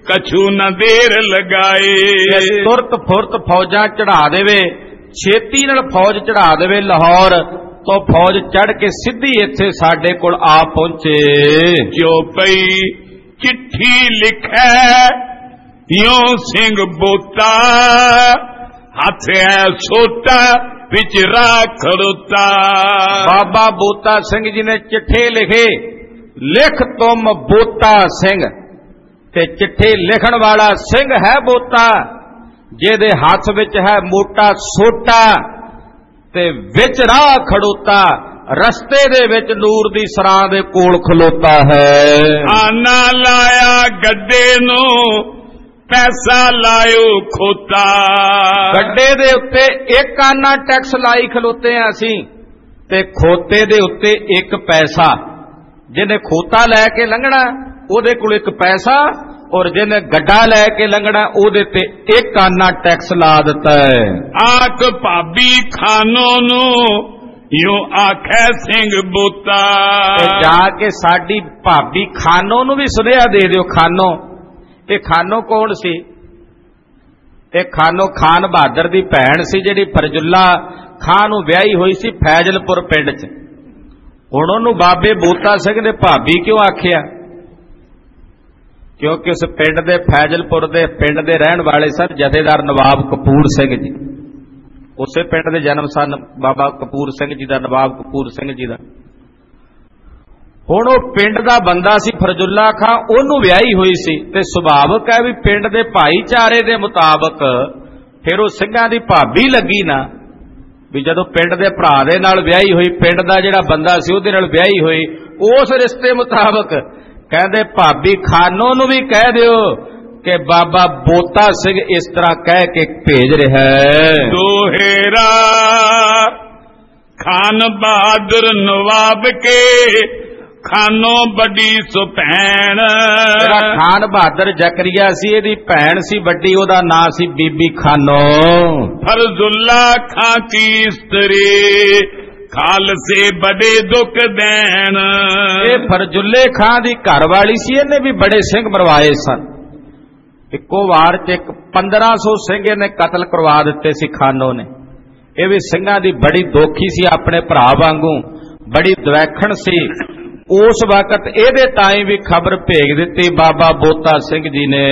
कछु न देर लगाए। तुरत फुरत फौजां चढ़ा देवे, छेती नाल फौज चढ़ा देवे लाहौर, तो फौज चढ़ के सीधी इत्थे साडे कोल आ पहुंचे। जो पई चिट्ठी लिखै यो सिंह बोता, हाथ है सोटा विच राह खड़ोता। बाबा बोता सिंह जी ने चिट्ठे लिखे, लिख तुम बोता सिंह, ते चिट्ठे लिखण वाला सिंह है बोता, जिहदे हथ विच है मोटा सोटा, ते विच राह खड़ोता, रस्ते दे विच नूर दी सरां दे कोल खलोता है। आना लाया गड्डे नू पैसा लायो खोता। गड्डे दे उत्ते एक आना टैक्स लाई खलोते हैं असीं, ते खोते दे उत्ते एक पैसा। जिन्हें खोता लैके लंघना ओदे कोल एक पैसा, और जिन्हें गड्ढा लैके लंघना ओदे ते एक आना टैक्स ला दिता है। आख भाभी खानों नू यूं आखे सिंह बोता। जाके साडी भाभी खानों नू भी सुनेहा दे दिओ। खानो, ये खानो कौन सी? ये खानो खान बहादुर दी भैन सी, जिहड़ी फरजुल्ला खां नू विआही होई सी फैजलपुर पिंड च। हुण ओनू बाबे बोता सिंह ने भाभी क्यों आखिया? क्योंकि उस पिंड दे फैजलपुर दे पिंड दे रहन वाले सन जथेदार नवाब कपूर सिंह जी। उसे पिंड दे जन्म सन बाबा कपूर सिंह जी दा, नवाब कपूर सिंह जी दा। हुण ओह पिंड दा बंदा सी फरजुल्ला खां, ओनू विआही होई सी, ते सुभावक है भी पिंड दे भाईचारे दे मुताबक फिर ओह सिंघां दी भाभी लगी ना, भी जदों पिंड दे भरा दे नाल विआही होई, पिंड दा जिहड़ा बंदा सी ओहदे नाल विआही होई, उस रिश्ते मुताबक कहते भाभी खानों नू भी कह दिओ कि बाबा बोता सिंह इस तरह कह के भेज रहा है। दोहेरा खान बहादुर नवाब के खानों बड़ी सो भैन। खान बहादुर जकरिया सी, इहदी भैन सी बड़ी, ओहदा नाम सी बीबी खानो। फरजुल्ला खां की स्त्री खालसे बड़े दुख दैन। ये फरजुल्ले खां दी घर वाली सी, इहने भी बड़े सिंह मरवाए सन। इक्को वार च 1500 सिंह इहने कतल करवा दिते सी खानों ने। यह भी सिंघां दी बड़ी दोखी सी, अपने भरा वांगू बड़ी दवैखण सी। उस वक्त एदे ताईं भी खबर भेज दिती बाबा बोता सिंह जी ने।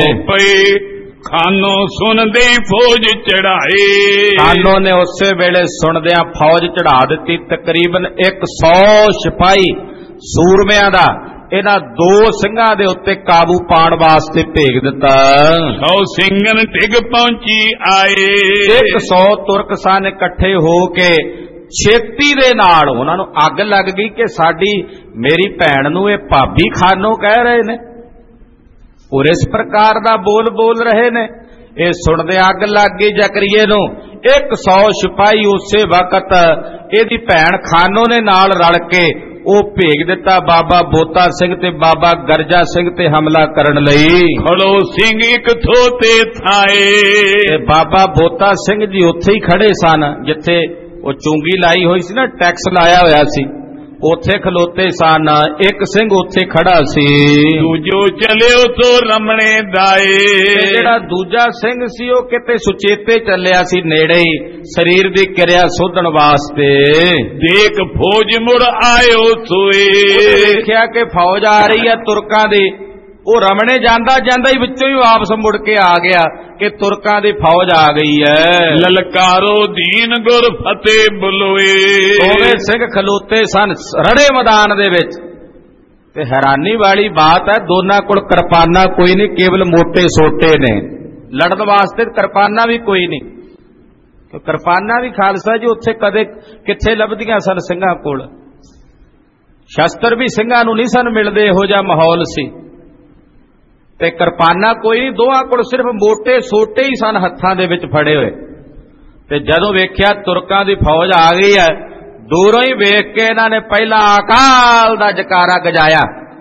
खानों सुनदे फौज चढ़ाए। खानों ने उस वेले सुनदियां फौज चढ़ा दी। तकरीबन 100 सिपाही सूरमियां दा इन्हां 2 सिंघां दे उत्ते काबू पाण वास्ते भेज दिता। 100 सिंघन टिग पहुंची आए। 100 तुर्क सन इकट्ठे हो के छेती दे नाल उन्हां नूं अग लग गई कि साडी मेरी भैन नूं इह भाभी खानों कह रहे ने, और इस प्रकार दा बोल बोल रहे ने। ये सुनदे अग लग गई जकरिए नूं। 100 सिपाही उसे वक्त इहदी भैन खानों ने नाल रल के ਉਹ ਭੇਜ ਦਿੱਤਾ ਬਾਬਾ ਬੋਤਾ ਸਿੰਘ ਤੇ ਬਾਬਾ ਗਰਜਾ ਸਿੰਘ ਤੇ ਹਮਲਾ ਕਰਨ ਲਈ। ਖੜੋ ਸਿੰਘ ਇੱਕ ਥੋਤੇ ਥਾਏ, ਤੇ ਬਾਬਾ ਬੋਤਾ ਸਿੰਘ ਜੀ ਉੱਥੇ ਹੀ ਖੜੇ ਸਨ ਜਿੱਥੇ ਉਹ ਚੁੰਗੀ ਲਾਈ ਹੋਈ ਸੀ ਨਾ, ਟੈਕਸ ਲਾਇਆ ਹੋਇਆ ਸੀ, ਉੱਥੇ ਖਲੋਤੇ ਸਨ। ਇੱਕ ਸਿੰਘ ਉੱਥੇ ਖੜਾ ਸੀ। ਦੂਜੋ ਚਲਿਓ ਤੋ ਰਮਣੇ ਦਾਏ, ਜਿਹੜਾ ਦੂਜਾ ਸਿੰਘ ਸੀ ਉਹ ਕਿਤੇ ਸੁਚੇਤੇ ਚੱਲਿਆ ਸੀ ਨੇੜੇ ਹੀ ਸਰੀਰ ਦੀ ਕਿਰਿਆ ਸੋਧਣ ਵਾਸਤੇ। ਦੇਖ ਫੌਜ ਮੁੜ ਆਇਓ ਸੋਏ, ਦੇਖਿਆ ਕਿ ਫੌਜ ਆ ਰਹੀ ਹੈ ਤੁਰਕਾਂ ਦੀ। ਉਹ ਰਮਣੇ ਜਾਂਦਾ ਜਾਂਦਾ ਹੀ ਵਿੱਚੋਂ ਹੀ ਵਾਪਸ ਮੁੜ ਕੇ ਆ ਗਿਆ ਕਿ ਤੁਰਕਾਂ ਦੀ ਫੌਜ ਆ ਗਈ ਹੈ। ਲਲਕਾਰੋ ਦੀਨ ਗੁਰ ਫਤਿਹ ਬੁਲੋਏ, ਦੋਵੇਂ ਸਿੰਘ ਖਲੋਤੇ ਸਨ ਰੜੇ ਮੈਦਾਨ ਦੇ ਵਿੱਚ। ਤੇ ਹੈਰਾਨੀ ਵਾਲੀ ਬਾਤ ਹੈ, ਦੋਨਾਂ ਕੋਲ ਕਿਰਪਾਨਾਂ ਕੋਈ ਨਹੀਂ, ਕੇਵਲ ਮੋਟੇ ਸੋਟੇ ਨੇ। ਲੜਨ ਵਾਸਤੇ ਕਿਰਪਾਨਾਂ ਵੀ ਕੋਈ ਨਹੀਂ। ਕਿਰਪਾਨਾਂ ਵੀ ਖਾਲਸਾ ਜੀ ਉੱਥੇ ਕਦੇ ਕਿੱਥੇ ਲੱਭਦੀਆਂ ਸਨ ਸਿੰਘਾਂ ਕੋਲ। ਸ਼ਸਤਰ ਵੀ ਸਿੰਘਾਂ ਨੂੰ ਨਹੀਂ ਸਨ ਮਿਲਦੇ, ਇਹੋ ਜਿਹਾ ਮਾਹੌਲ ਸੀ। ਤੇ ਕਿਰਪਾਨਾਂ ਕੋਈ ਨਹੀਂ, ਦੋਹਾਂ ਕੋਲ ਸਿਰਫ ਮੋਟੇ ਸੋਟੇ ਹੀ ਸਨ ਹੱਥਾਂ ਦੇ ਵਿੱਚ ਫੜੇ ਹੋਏ। ਤੇ ਜਦੋਂ ਵੇਖਿਆ ਤੁਰਕਾਂ ਦੀ ਫੌਜ ਆ ਗਈ ਹੈ, ਦੂਰੋਂ ਹੀ ਵੇਖ ਕੇ ਇਹਨਾਂ ਨੇ ਪਹਿਲਾਂ ਅਕਾਲ ਦਾ ਜਕਾਰਾ ਗਜਾਇਆ,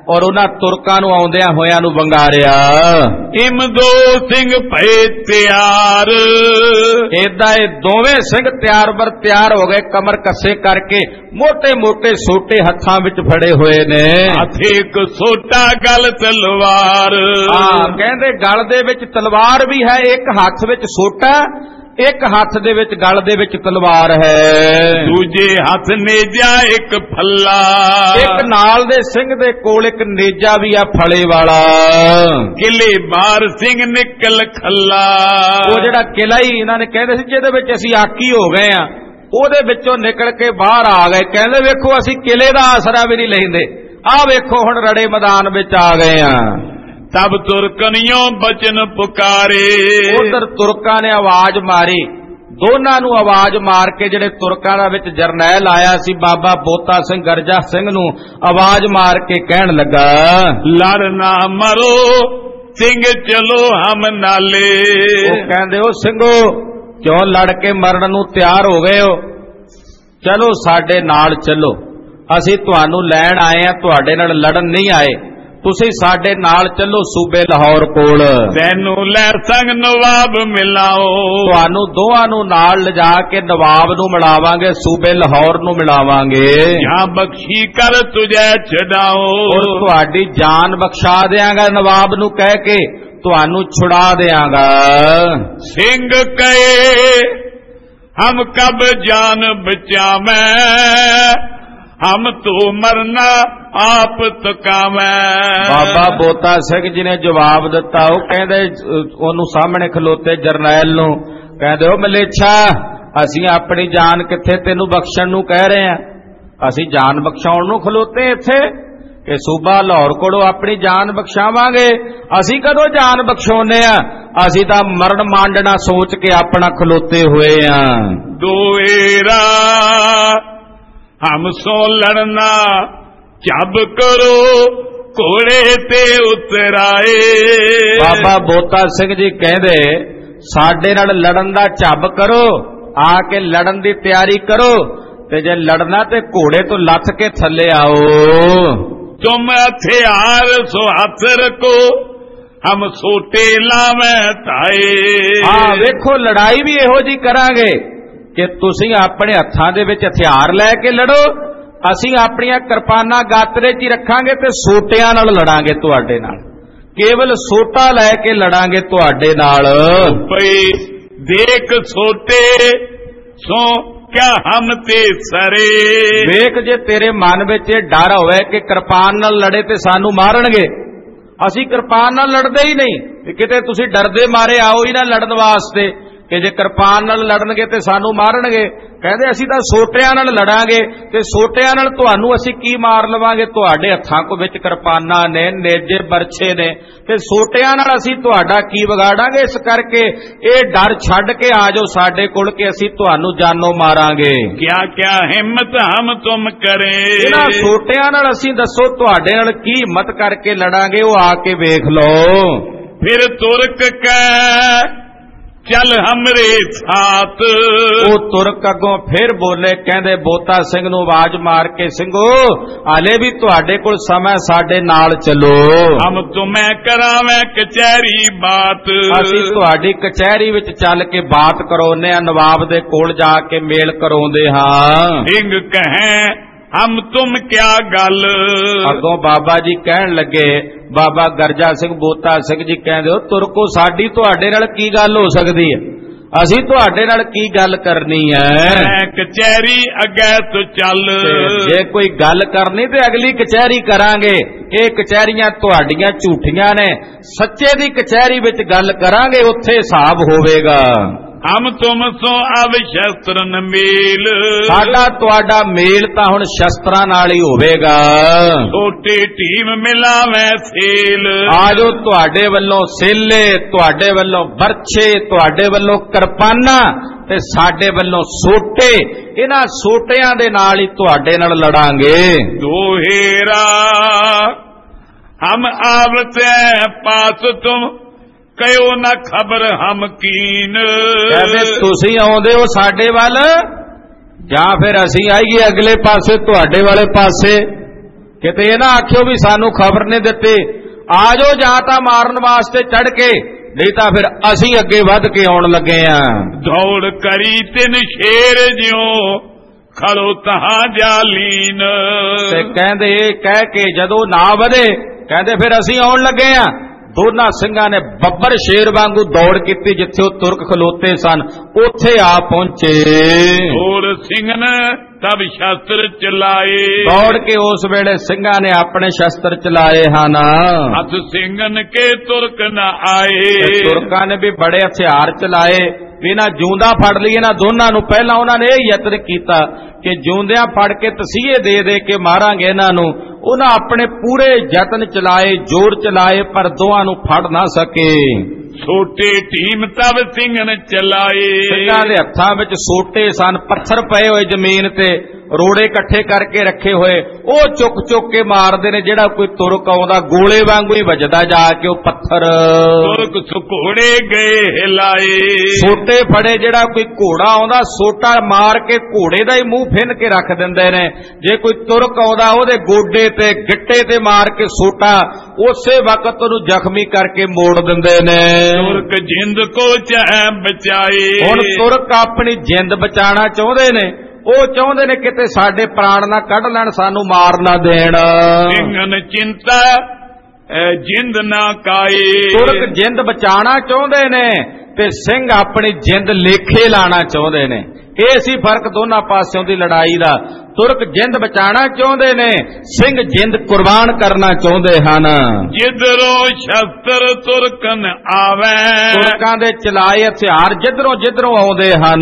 ਔਰ ਉਹਨਾਂ ਤੁਰਕਾਂ ਨੂੰ ਆਉਂਦਿਆਂ ਹੋਇਆਂ ਨੂੰ ਵੰਗਾਰਿਆ। ਇਮਦੋ ਸਿੰਘ ਭਏ ਤਿਆਰ, ਏਦਾਂ ਇਹ ਦੋਵੇਂ ਸਿੰਘ ਤਿਆਰ ਬਰ ਤਿਆਰ ਹੋ ਗਏ, ਕਮਰ ਕੱਸੇ ਕਰਕੇ, ਮੋਟੇ ਮੋਟੇ ਸੋਟੇ ਹੱਥਾਂ ਵਿੱਚ ਫੜੇ ਹੋਏ ਨੇ। ਹੱਥੇ ਇੱਕ ਸੋਟਾ ਗਲ ਤਲਵਾਰ, ਕਹਿੰਦੇ ਗਲ ਦੇ ਵਿੱਚ ਤਲਵਾਰ ਵੀ ਹੈ, ਇੱਕ ਹੱਥ ਵਿੱਚ ਸੋਟਾ, ਇੱਕ ਹੱਥ ਦੇ ਵਿੱਚ ਗਲ ਦੇ ਵਿੱਚ ਤਲਵਾਰ ਹੈ। ਦੂਜੇ ਹੱਥ ਨੇਜਾ ਇੱਕ ਫੱਲਾ, ਇੱਕ ਨਾਲ ਦੇ ਸਿੰਘ ਦੇ ਕੋਲ ਇੱਕ ਨੇਜਾ ਵੀ ਆ ਫਲੇ ਵਾਲਾ। ਕਿਲੇ ਬਾਰ ਸਿੰਘ ਨਿਕਲ ਖੱਲਾ, ਉਹ ਜਿਹੜਾ ਕਿਲਾ ਹੀ ਇਹਨਾਂ ਨੇ ਕਹਿੰਦੇ ਸੀ ਜਿਹਦੇ ਵਿੱਚ ਅਸੀਂ ਆਕੀ ਹੋ ਗਏ ਆ, ਉਹਦੇ ਵਿੱਚੋਂ ਨਿਕਲ ਕੇ ਬਾਹਰ ਆ ਗਏ। ਕਹਿੰਦੇ ਵੇਖੋ ਅਸੀਂ ਕਿਲੇ ਦਾ ਆਸਰਾ ਵੀ ਨਹੀਂ ਲੈਂਦੇ, ਆਹ ਵੇਖੋ ਹੁਣ ਰੜੇ ਮੈਦਾਨ ਵਿੱਚ ਆ ਗਏ ਆ। ਤਬ ਤੁਰਕਨਿयों ਬਚਨ ਪੁਕਾਰੇ, ਉਧਰ ਤੁਰਕਾਂ ਨੇ ਆਵਾਜ਼ ਮਾਰੀ, ਦੋਨਾਂ ਨੂੰ ਆਵਾਜ਼ ਮਾਰ ਕੇ ਜਿਹੜੇ ਤੁਰਕਾਂ ਦਾ ਵਿੱਚ ਜਰਨੈਲ ਆਇਆ ਸੀ ਬਾਬਾ ਬੋਤਾ ਸਿੰਘ ਗਰਜਾ ਸਿੰਘ ਨੂੰ ਆਵਾਜ਼ ਮਾਰ ਕੇ ਕਹਿਣ ਲੱਗਾ, ਲੜ ਨਾ ਮਰੋ ਸਿੰਘ ਚਲੋ ਹਮ ਨਾਲੇ। ਉਹ ਕਹਿੰਦੇ ਉਹ ਸਿੰਘੋ ਕਿਉਂ ਲੜ ਕੇ ਮਰਨ ਨੂੰ ਤਿਆਰ ਹੋ ਗਏ ਹੋ, ਚਲੋ ਸਾਡੇ ਨਾਲ ਚੱਲੋ, ਅਸੀਂ ਤੁਹਾਨੂੰ ਲੈਣ ਆਏ ਆ, ਤੁਹਾਡੇ ਨਾਲ ਲੜਨ ਨਹੀਂ ਆਏ, ਤੁਸੀਂ ਸਾਡੇ ਨਾਲ ਚੱਲੋ ਸੂਬੇ ਲਾਹੌਰ ਕੋਲ, ਤੈਨੂੰ ਲੈ ਸੰਗ ਨਵਾਬ ਮਿਲਾਓ, ਤੁਹਾਨੂੰ ਦੋਹਾਂ ਨੂੰ ਨਾਲ ਲਿਜਾ ਕੇ ਨਵਾਬ ਨੂੰ ਮਿਲਾਵਾਂਗੇ, ਸੂਬੇ ਲਾਹੌਰ ਨੂੰ ਮਿਲਾਵਾਂਗੇ, ਜਾਂ ਬਖਸ਼ੀ ਕਰ ਤੁਝੇ ਛਡਾਓ, ਔਰ ਤੁਹਾਡੀ ਜਾਨ ਬਖਸ਼ਾ ਦਿਆਂਗਾ, ਨਵਾਬ ਨੂੰ ਕਹਿ ਕੇ ਤੁਹਾਨੂੰ ਛੁਡਾ ਦਿਆਂਗਾ। ਸਿੰਘ ਕਹੇ ਹਮ ਕਬ ਜਾਨ ਬਚਾਵੇਂ, ਹਮ ਤੋ ਮਰਨਾ ਆਪ ਤਕਾਵੇਂ। ਬਾਬਾ ਬੋਤਾ ਸਿੰਘ ਜੀ ਨੇ ਜਵਾਬ ਦਿੱਤਾ, ਉਹ ਕਹਿੰਦੇ ਉਹਨੂੰ ਸਾਹਮਣੇ ਖਲੋਤੇ ਜਰਨੈਲ ਨੂੰ, ਕਹਿੰਦੇ ਉਹ ਮਲੇਛਾ ਅਸੀਂ ਆਪਣੀ ਜਾਨ ਕਿੱਥੇ ਤੈਨੂੰ ਬਖਸ਼ਣ ਨੂੰ ਕਹਿ ਰਹੇ ਆ, ਅਸੀਂ ਜਾਨ ਬਖਸ਼ਾਉਣ ਨੂੰ ਖਲੋਤੇ ਇੱਥੇ ਕਿ ਸੂਬਾ ਲਾਹੌਰ ਕੋਲੋਂ ਆਪਣੀ ਜਾਨ ਬਖਸ਼ਾਵਾਂਗੇ, ਅਸੀਂ ਕਦੋਂ ਜਾਨ ਬਖਸ਼ਾਉਨੇ ਆ, ਅਸੀਂ ਤਾਂ ਮਰਨ ਮਾਂਡਣਾ ਸੋਚ ਕੇ ਆਪਣਾ ਖਲੋਤੇ ਹੋਏ ਆ। ਦੋਏਰਾ ਹਮ ਸੋ ਲੜਨਾ ਝੱਬ ਕਰੋ ਘੋੜੇ ਤੇ ਉਤਰਾਏ। ਬਾਬਾ ਬੋਤਾ ਸਿੰਘ ਜੀ ਕਹਿੰਦੇ ਸਾਡੇ ਨਾਲ ਲੜਨ ਦਾ ਝੱਬ ਕਰੋ, ਆ ਕੇ ਲੜਨ ਦੀ ਤਿਆਰੀ ਕਰੋ, ਤੇ ਜੇ ਲੜਨਾ ਤੇ ਘੋੜੇ ਤੋਂ ਲੱਥ ਕੇ ਥੱਲੇ ਆਓ। ਤੁਮ ਹਥਿਆਰ ਸੋ ਹੱਥ ਰੱਖੋ ਹਮ ਸੋਟੇ ਲਾਵੇਂ ਤਾਏ। ਹਾਂ ਵੇਖੋ ਲੜਾਈ ਵੀ ਇਹੋ ਜੀ ਕਰਾਂਗੇ ਕਿ ਤੁਸੀਂ ਆਪਣੇ ਹੱਥਾਂ ਦੇ ਵਿੱਚ ਹਥਿਆਰ ਲੈ ਕੇ ਲੜੋ, ਅਸੀਂ ਆਪਣੀਆਂ ਕਿਰਪਾਨਾਂ ਗਾਤਰੇ 'ਚ ਹੀ ਰੱਖਾਂਗੇ ਤੇ ਸੋਟਿਆਂ ਨਾਲ ਲੜਾਂਗੇ ਤੁਹਾਡੇ ਨਾਲ, ਕੇਵਲ ਸੋਟਾ ਲੈ ਕੇ ਲੜਾਂਗੇ ਤੁਹਾਡੇ ਨਾਲ। ਭਈ ਦੇਖ ਸੋਟੇ ਸੋ ਕਿਆ ਹਮ ਤੇ ਸਰੇ, ਵੇਖ ਜੇ ਤੇਰੇ ਮਨ ਵਿੱਚ ਇਹ ਡਰ ਹੋਵੇ ਕਿ ਕਿਰਪਾਨ ਨਾਲ ਲੜੇ ਤੇ ਸਾਨੂੰ ਮਾਰਨਗੇ, ਅਸੀਂ ਕਿਰਪਾਨ ਨਾਲ ਲੜਦੇ ਹੀ ਨਹੀਂ, ਕਿਤੇ ਤੁਸੀਂ ਡਰਦੇ ਮਾਰੇ ਆਓ ਹੀ ਨਾ ਲੜਨ ਵਾਸਤੇ ਕਿ ਜੇ ਕਿਰਪਾਨ ਨਾਲ ਲੜਨਗੇ ਤੇ ਸਾਨੂੰ ਮਾਰਨਗੇ। ਕਹਿੰਦੇ ਅਸੀਂ ਤਾਂ ਸੋਟਿਆਂ ਨਾਲ ਲੜਾਂਗੇ, ਤੇ ਸੋਟਿਆਂ ਨਾਲ ਤੁਹਾਨੂੰ ਅਸੀਂ ਕੀ ਮਾਰ ਲਵਾਂਗੇ, ਤੁਹਾਡੇ ਹੱਥਾਂ ਕੋ ਵਿੱਚ ਕਿਰਪਾਨਾਂ ਨੇ, ਨੇਜੇ ਬਰਛੇ ਨੇ, ਤੇ ਸੋਟਿਆਂ ਨਾਲ ਅਸੀਂ ਤੁਹਾਡਾ ਕੀ ਵਿਗਾੜਾਂਗੇ। ਇਸ ਕਰਕੇ ਇਹ ਡਰ ਛੱਡ ਕੇ ਆ ਜਾਓ ਸਾਡੇ ਕੋਲ ਕਿ ਅਸੀਂ ਤੁਹਾਨੂੰ ਜਾਨੋਂ ਮਾਰਾਂਗੇ। ਕਿਆ ਕਿਆ ਹਿੰਮਤ ਹਮ ਤੁਮ ਕਰੇ, ਇਹਨਾਂ ਸੋਟਿਆਂ ਨਾਲ ਅਸੀਂ ਦੱਸੋ ਤੁਹਾਡੇ ਨਾਲ ਕੀ ਹਿੰਮਤ ਕਰਕੇ ਲੜਾਂਗੇ, ਉਹ ਆ ਕੇ ਵੇਖ ਲਓ। ਫਿਰ ਤੁਰਕ ਕਹਿ ਚੱਲ ਹਮਰੇ ਸਾਥ, ਉਹ ਤੁਰਕ ਅੱਗੋਂ ਫਿਰ ਬੋਲੇ, ਕਹਿੰਦੇ ਬੋਤਾ ਸਿੰਘ ਨੂੰ ਆਵਾਜ਼ ਮਾਰ ਕੇ, ਸਿੰਘੋ ਹਾਲੇ ਵੀ ਤੁਹਾਡੇ ਕੋਲ ਸਮਾਂ, ਸਾਡੇ ਨਾਲ ਚੱਲੋ, ਹਮ ਤੁਮੇ ਕਰਾਵੇਂ ਕਚਹਿਰੀ ਬਾਤ, ਅਸੀਂ ਤੁਹਾਡੀ ਕਚਹਿਰੀ ਵਿੱਚ ਚੱਲ ਕੇ ਬਾਤ ਕਰਾਉਂਦੇ ਆ, ਨਵਾਬ ਦੇ ਕੋਲ ਜਾ ਕੇ ਮੇਲ ਕਰਾਉਂਦੇ ਹਾਂ। ਸਿੰਘ ਕਹੇ ਹਮ ਤੁਮ ਕਿਆ ਗੱਲ, ਅੱਗੋਂ ਬਾਬਾ ਜੀ ਕਹਿਣ ਲੱਗੇ, ਬਾਬਾ ਗਰਜਾ ਸਿੰਘ ਬੋਤਾ ਸਿੰਘ ਜੀ ਕਹਿੰਦੇ ਹੋ ਤੁਰਕੋ ਸਾਡੀ ਤੁਹਾਡੇ ਨਾਲ ਕੀ ਗੱਲ ਹੋ ਸਕਦੀ ਹੈ, ਅਸੀਂ ਤੁਹਾਡੇ ਨਾਲ ਕੀ ਗੱਲ ਕਰਨੀ ਹੈ। ਕਚਹਿਰੀ ਅੱਗੇ ਤੂੰ ਚੱਲ, ਜੇ ਕੋਈ ਗੱਲ ਕਰਨੀ ਤੇ ਅਗਲੀ ਕਚਹਿਰੀ ਕਰਾਂਗੇ, ਇਹ ਕਚਹਿਰੀਆਂ ਤੁਹਾਡੀਆਂ ਝੂਠੀਆਂ ਨੇ, ਸੱਚੇ ਦੀ ਕਚਹਿਰੀ ਵਿੱਚ ਗੱਲ ਕਰਾਂਗੇ, ਉੱਥੇ ਹਿਸਾਬ ਹੋਵੇਗਾ। ਹਮ ਤੁਮ ਸੋ ਅਬ ਸ਼ਸਤਰਨ ਮੇਲ, ਸਾਡਾ ਤੁਹਾਡਾ ਮੇਲ ਤਾਂ ਹੁਣ ਸ਼ਸਤਰਾਂ ਨਾਲ ਹੀ ਹੋਵੇਗਾ। ਛੋਟੇ ਟੀਮ ਮਿਲਾਵੇਂ ਸੇਲ, ਆਜੋ ਤੁਹਾਡੇ ਵੱਲੋਂ ਸੇਲੇ, ਤੁਹਾਡੇ ਵੱਲੋਂ ਬਰਛੇ, ਤੁਹਾਡੇ ਵੱਲੋਂ ਕਿਰਪਾਨਾਂ ਤੇ ਸਾਡੇ ਵੱਲੋਂ ਸੋਟੇ, ਇਹਨਾਂ ਸੋਟਿਆਂ ਦੇ ਨਾਲ ਹੀ ਤੁਹਾਡੇ ਨਾਲ ਲੜਾਂਗੇ। ਦੋਹੇਰਾ ਹਮ ਆਵਤੇ ਪਾਸ ਤੁਮ ਕਯੋ ਨਾ ਖਬਰ ਹਮ ਕੀਨ, ਕਹਿੰਦੇ ਤੁਸੀਂ ਆਉਂਦੇ ਹੋ ਸਾਡੇ ਵੱਲ ਜਾਂ ਫਿਰ ਅਸੀਂ ਆਈਏ ਅਗਲੇ ਪਾਸੇ ਤੁਹਾਡੇ ਵਾਲੇ ਪਾਸੇ, ਕਿਤੇ ਇਹ ਨਾ ਆਖਿਓ ਵੀ ਸਾਨੂੰ ਖਬਰ ਨਹੀਂ ਦਿੱਤੀ, ਆ ਜਾਓ ਜਾਂ ਤਾਂ ਮਾਰਨ ਵਾਸਤੇ ਚੜ ਕੇ, ਨਹੀਂ ਤਾਂ ਫਿਰ ਅਸੀਂ ਅੱਗੇ ਵੱਧ ਕੇ ਆਉਣ ਲੱਗੇ ਆ। ਦੌੜ ਕਰੀ ਤਿੰਨ ਸ਼ੇਰ ਜਿਉ ਖੜੋ ਤਹਾਂ ਜਾਲੀਨ। ਤੇ ਕਹਿੰਦੇ ਕਹਿ ਕੇ ਜਦੋਂ ਨਾ ਵਧੇ, ਕਹਿੰਦੇ ਫਿਰ ਅਸੀਂ ਆਉਣ ਲੱਗੇ ਆ। ਦੋਨਾਂ ਸਿੰਘਾਂ ਨੇ ਬੱਬਰ ਸ਼ੇਰ ਵਾਂਗੂ ਦੌੜ ਕੀਤੀ, ਜਿੱਥੇ ਉਹ ਤੁਰਕ ਖਲੋਤੇ ਸਨ ਉੱਥੇ ਆ ਪਹੁੰਚੇ। ਹੋਰ ਸਿੰਘ ਨੇ ਤਬ ਸ਼ਸਤਰ ਚਲਾਏ। ਦੌੜ ਕੇ ਉਸ ਵੇਲੇ ਸਿੰਘਾਂ ਨੇ ਆਪਣੇ ਸ਼ਸਤਰ ਚਲਾਏ ਹਨ। ਹੱਥ ਸਿੰਘਨ ਕੇ ਤੁਰਕ ਨ ਆਏ। ਤੁਰਕਾਂ ਨੇ ਵੀ ਬੜੇ ਹਥਿਆਰ ਚਲਾਏ ਵੀ ਨਾ ਜਿਉਂਦਾ ਫੜ ਲਈ ਇਹਨਾਂ ਦੋਨਾਂ ਨੂੰ। ਪਹਿਲਾਂ ਉਹਨਾਂ ਨੇ ਇਹ ਯਤਨ ਕੀਤਾ ਕਿ ਜਿਉਂਦਿਆਂ ਫੜ ਕੇ ਤਸੀਹੇ ਦੇ ਦੇ ਕੇ ਮਾਰਾਂਗੇ ਇਹਨਾਂ ਨੂੰ। ਉਹਨਾਂ ਆਪਣੇ ਪੂਰੇ ਯਤਨ ਚਲਾਏ, ਜ਼ੋਰ ਚਲਾਏ, ਪਰ ਦੋਹਾਂ ਨੂੰ ਫੜ ਨਾ ਸਕੇ। ਛੋਟੇ ਟੀਮ ਤਬ ਸਿੰਘਨ ਚਲਾਏ। ਸਿੰਘਾਂ ਦੇ ਹੱਥਾਂ ਵਿੱਚ ਸੋਟੇ ਸਨ, ਪੱਥਰ ਪਏ ਹੋਏ ਜ਼ਮੀਨ ਤੇ, ਰੋੜੇ ਇਕੱਠੇ ਕਰਕੇ ਰੱਖੇ ਹੋਏ, ਉਹ ਚੁੱਕ ਚੁੱਕ ਕੇ ਮਾਰਦੇ ਨੇ। ਜਿਹੜਾ ਕੋਈ ਤੁਰਕ ਆਉਂਦਾ ਗੋਲੇ ਵਾਂਗੂ ਹੀ ਵੱਜਦਾ ਜਾ ਕੇ ਉਹ ਪੱਥਰ। ਤੁਰਕ ਸੁਕੋੜੇ ਗਏ ਹਿਲਾਏ। ਸੋਟੇ ਫੜੇ, ਜਿਹੜਾ ਕੋਈ ਘੋੜਾ ਆਉਂਦਾ ਸੋਟਾ ਮਾਰ ਕੇ ਘੋੜੇ ਦਾ ਹੀ ਮੂੰਹ ਫਿੰਨ ਕੇ ਰੱਖ ਦਿੰਦੇ ਨੇ। ਜੇ ਕੋਈ ਤੁਰਕ ਆਉਂਦਾ ਉਹਦੇ ਗੋਡੇ ਤੇ ਗਿੱਟੇ ਤੇ ਮਾਰ ਕੇ ਸੋਟਾ ਉਸੇ ਵਕਤ ਉਹਨੂੰ ਜ਼ਖਮੀ ਕਰਕੇ ਮੋੜ ਦਿੰਦੇ ਨੇ। ਤੁਰਕ ਜਿੰਦ ਕੋ ਚਾਹੇ ਬਚਾਏ। ਹੁਣ ਤੁਰਕ ਆਪਣੀ ਜਿੰਦ ਬਚਾਉਣਾ ਚਾਹੁੰਦੇ ਨੇ। ਉਹ ਚਾਹੁੰਦੇ ਨੇ ਕਿਤੇ ਸਾਡੇ ਪ੍ਰਾਣ ਨਾ ਕੱਢ ਲੈਣ, ਸਾਨੂੰ ਮਾਰ ਨਾ ਦੇਣ। ਸਿੰਘਨ ਚਿੰਤਾ ਜਿੰਦ ਨਾ ਕਾਏ। ਤੁਰਕ ਜਿੰਦ ਬਚਾਉਣਾ ਚਾਹੁੰਦੇ ਨੇ ਤੇ ਸਿੰਘ ਆਪਣੀ ਜਿੰਦ ਲੇਖੇ ਲਾਣਾ ਚਾਹੁੰਦੇ ਨੇ। ਇਹ ਸੀ ਫਰਕ ਦੋਨਾਂ ਪਾਸਿਓਂ ਦੀ ਲੜਾਈ ਦਾ। ਤੁਰਕ ਜਿੰਦ ਬਚਾਉਣਾ ਚਾਹੁੰਦੇ ਨੇ, ਸਿੰਘ ਜਿੰਦ ਕੁਰਬਾਨ ਕਰਨਾ ਚਾਹੁੰਦੇ ਹਨ। ਜਿੱਧਰੋਂ ਸ਼ਸਤਰ ਤੁਰਕਨ ਆਵੇ। ਤੁਰਕਾਂ ਦੇ ਚਲਾਏ ਹਥਿਆਰ ਜਿੱਧਰੋਂ ਜਿੱਧਰੋਂ ਆਉਂਦੇ ਹਨ।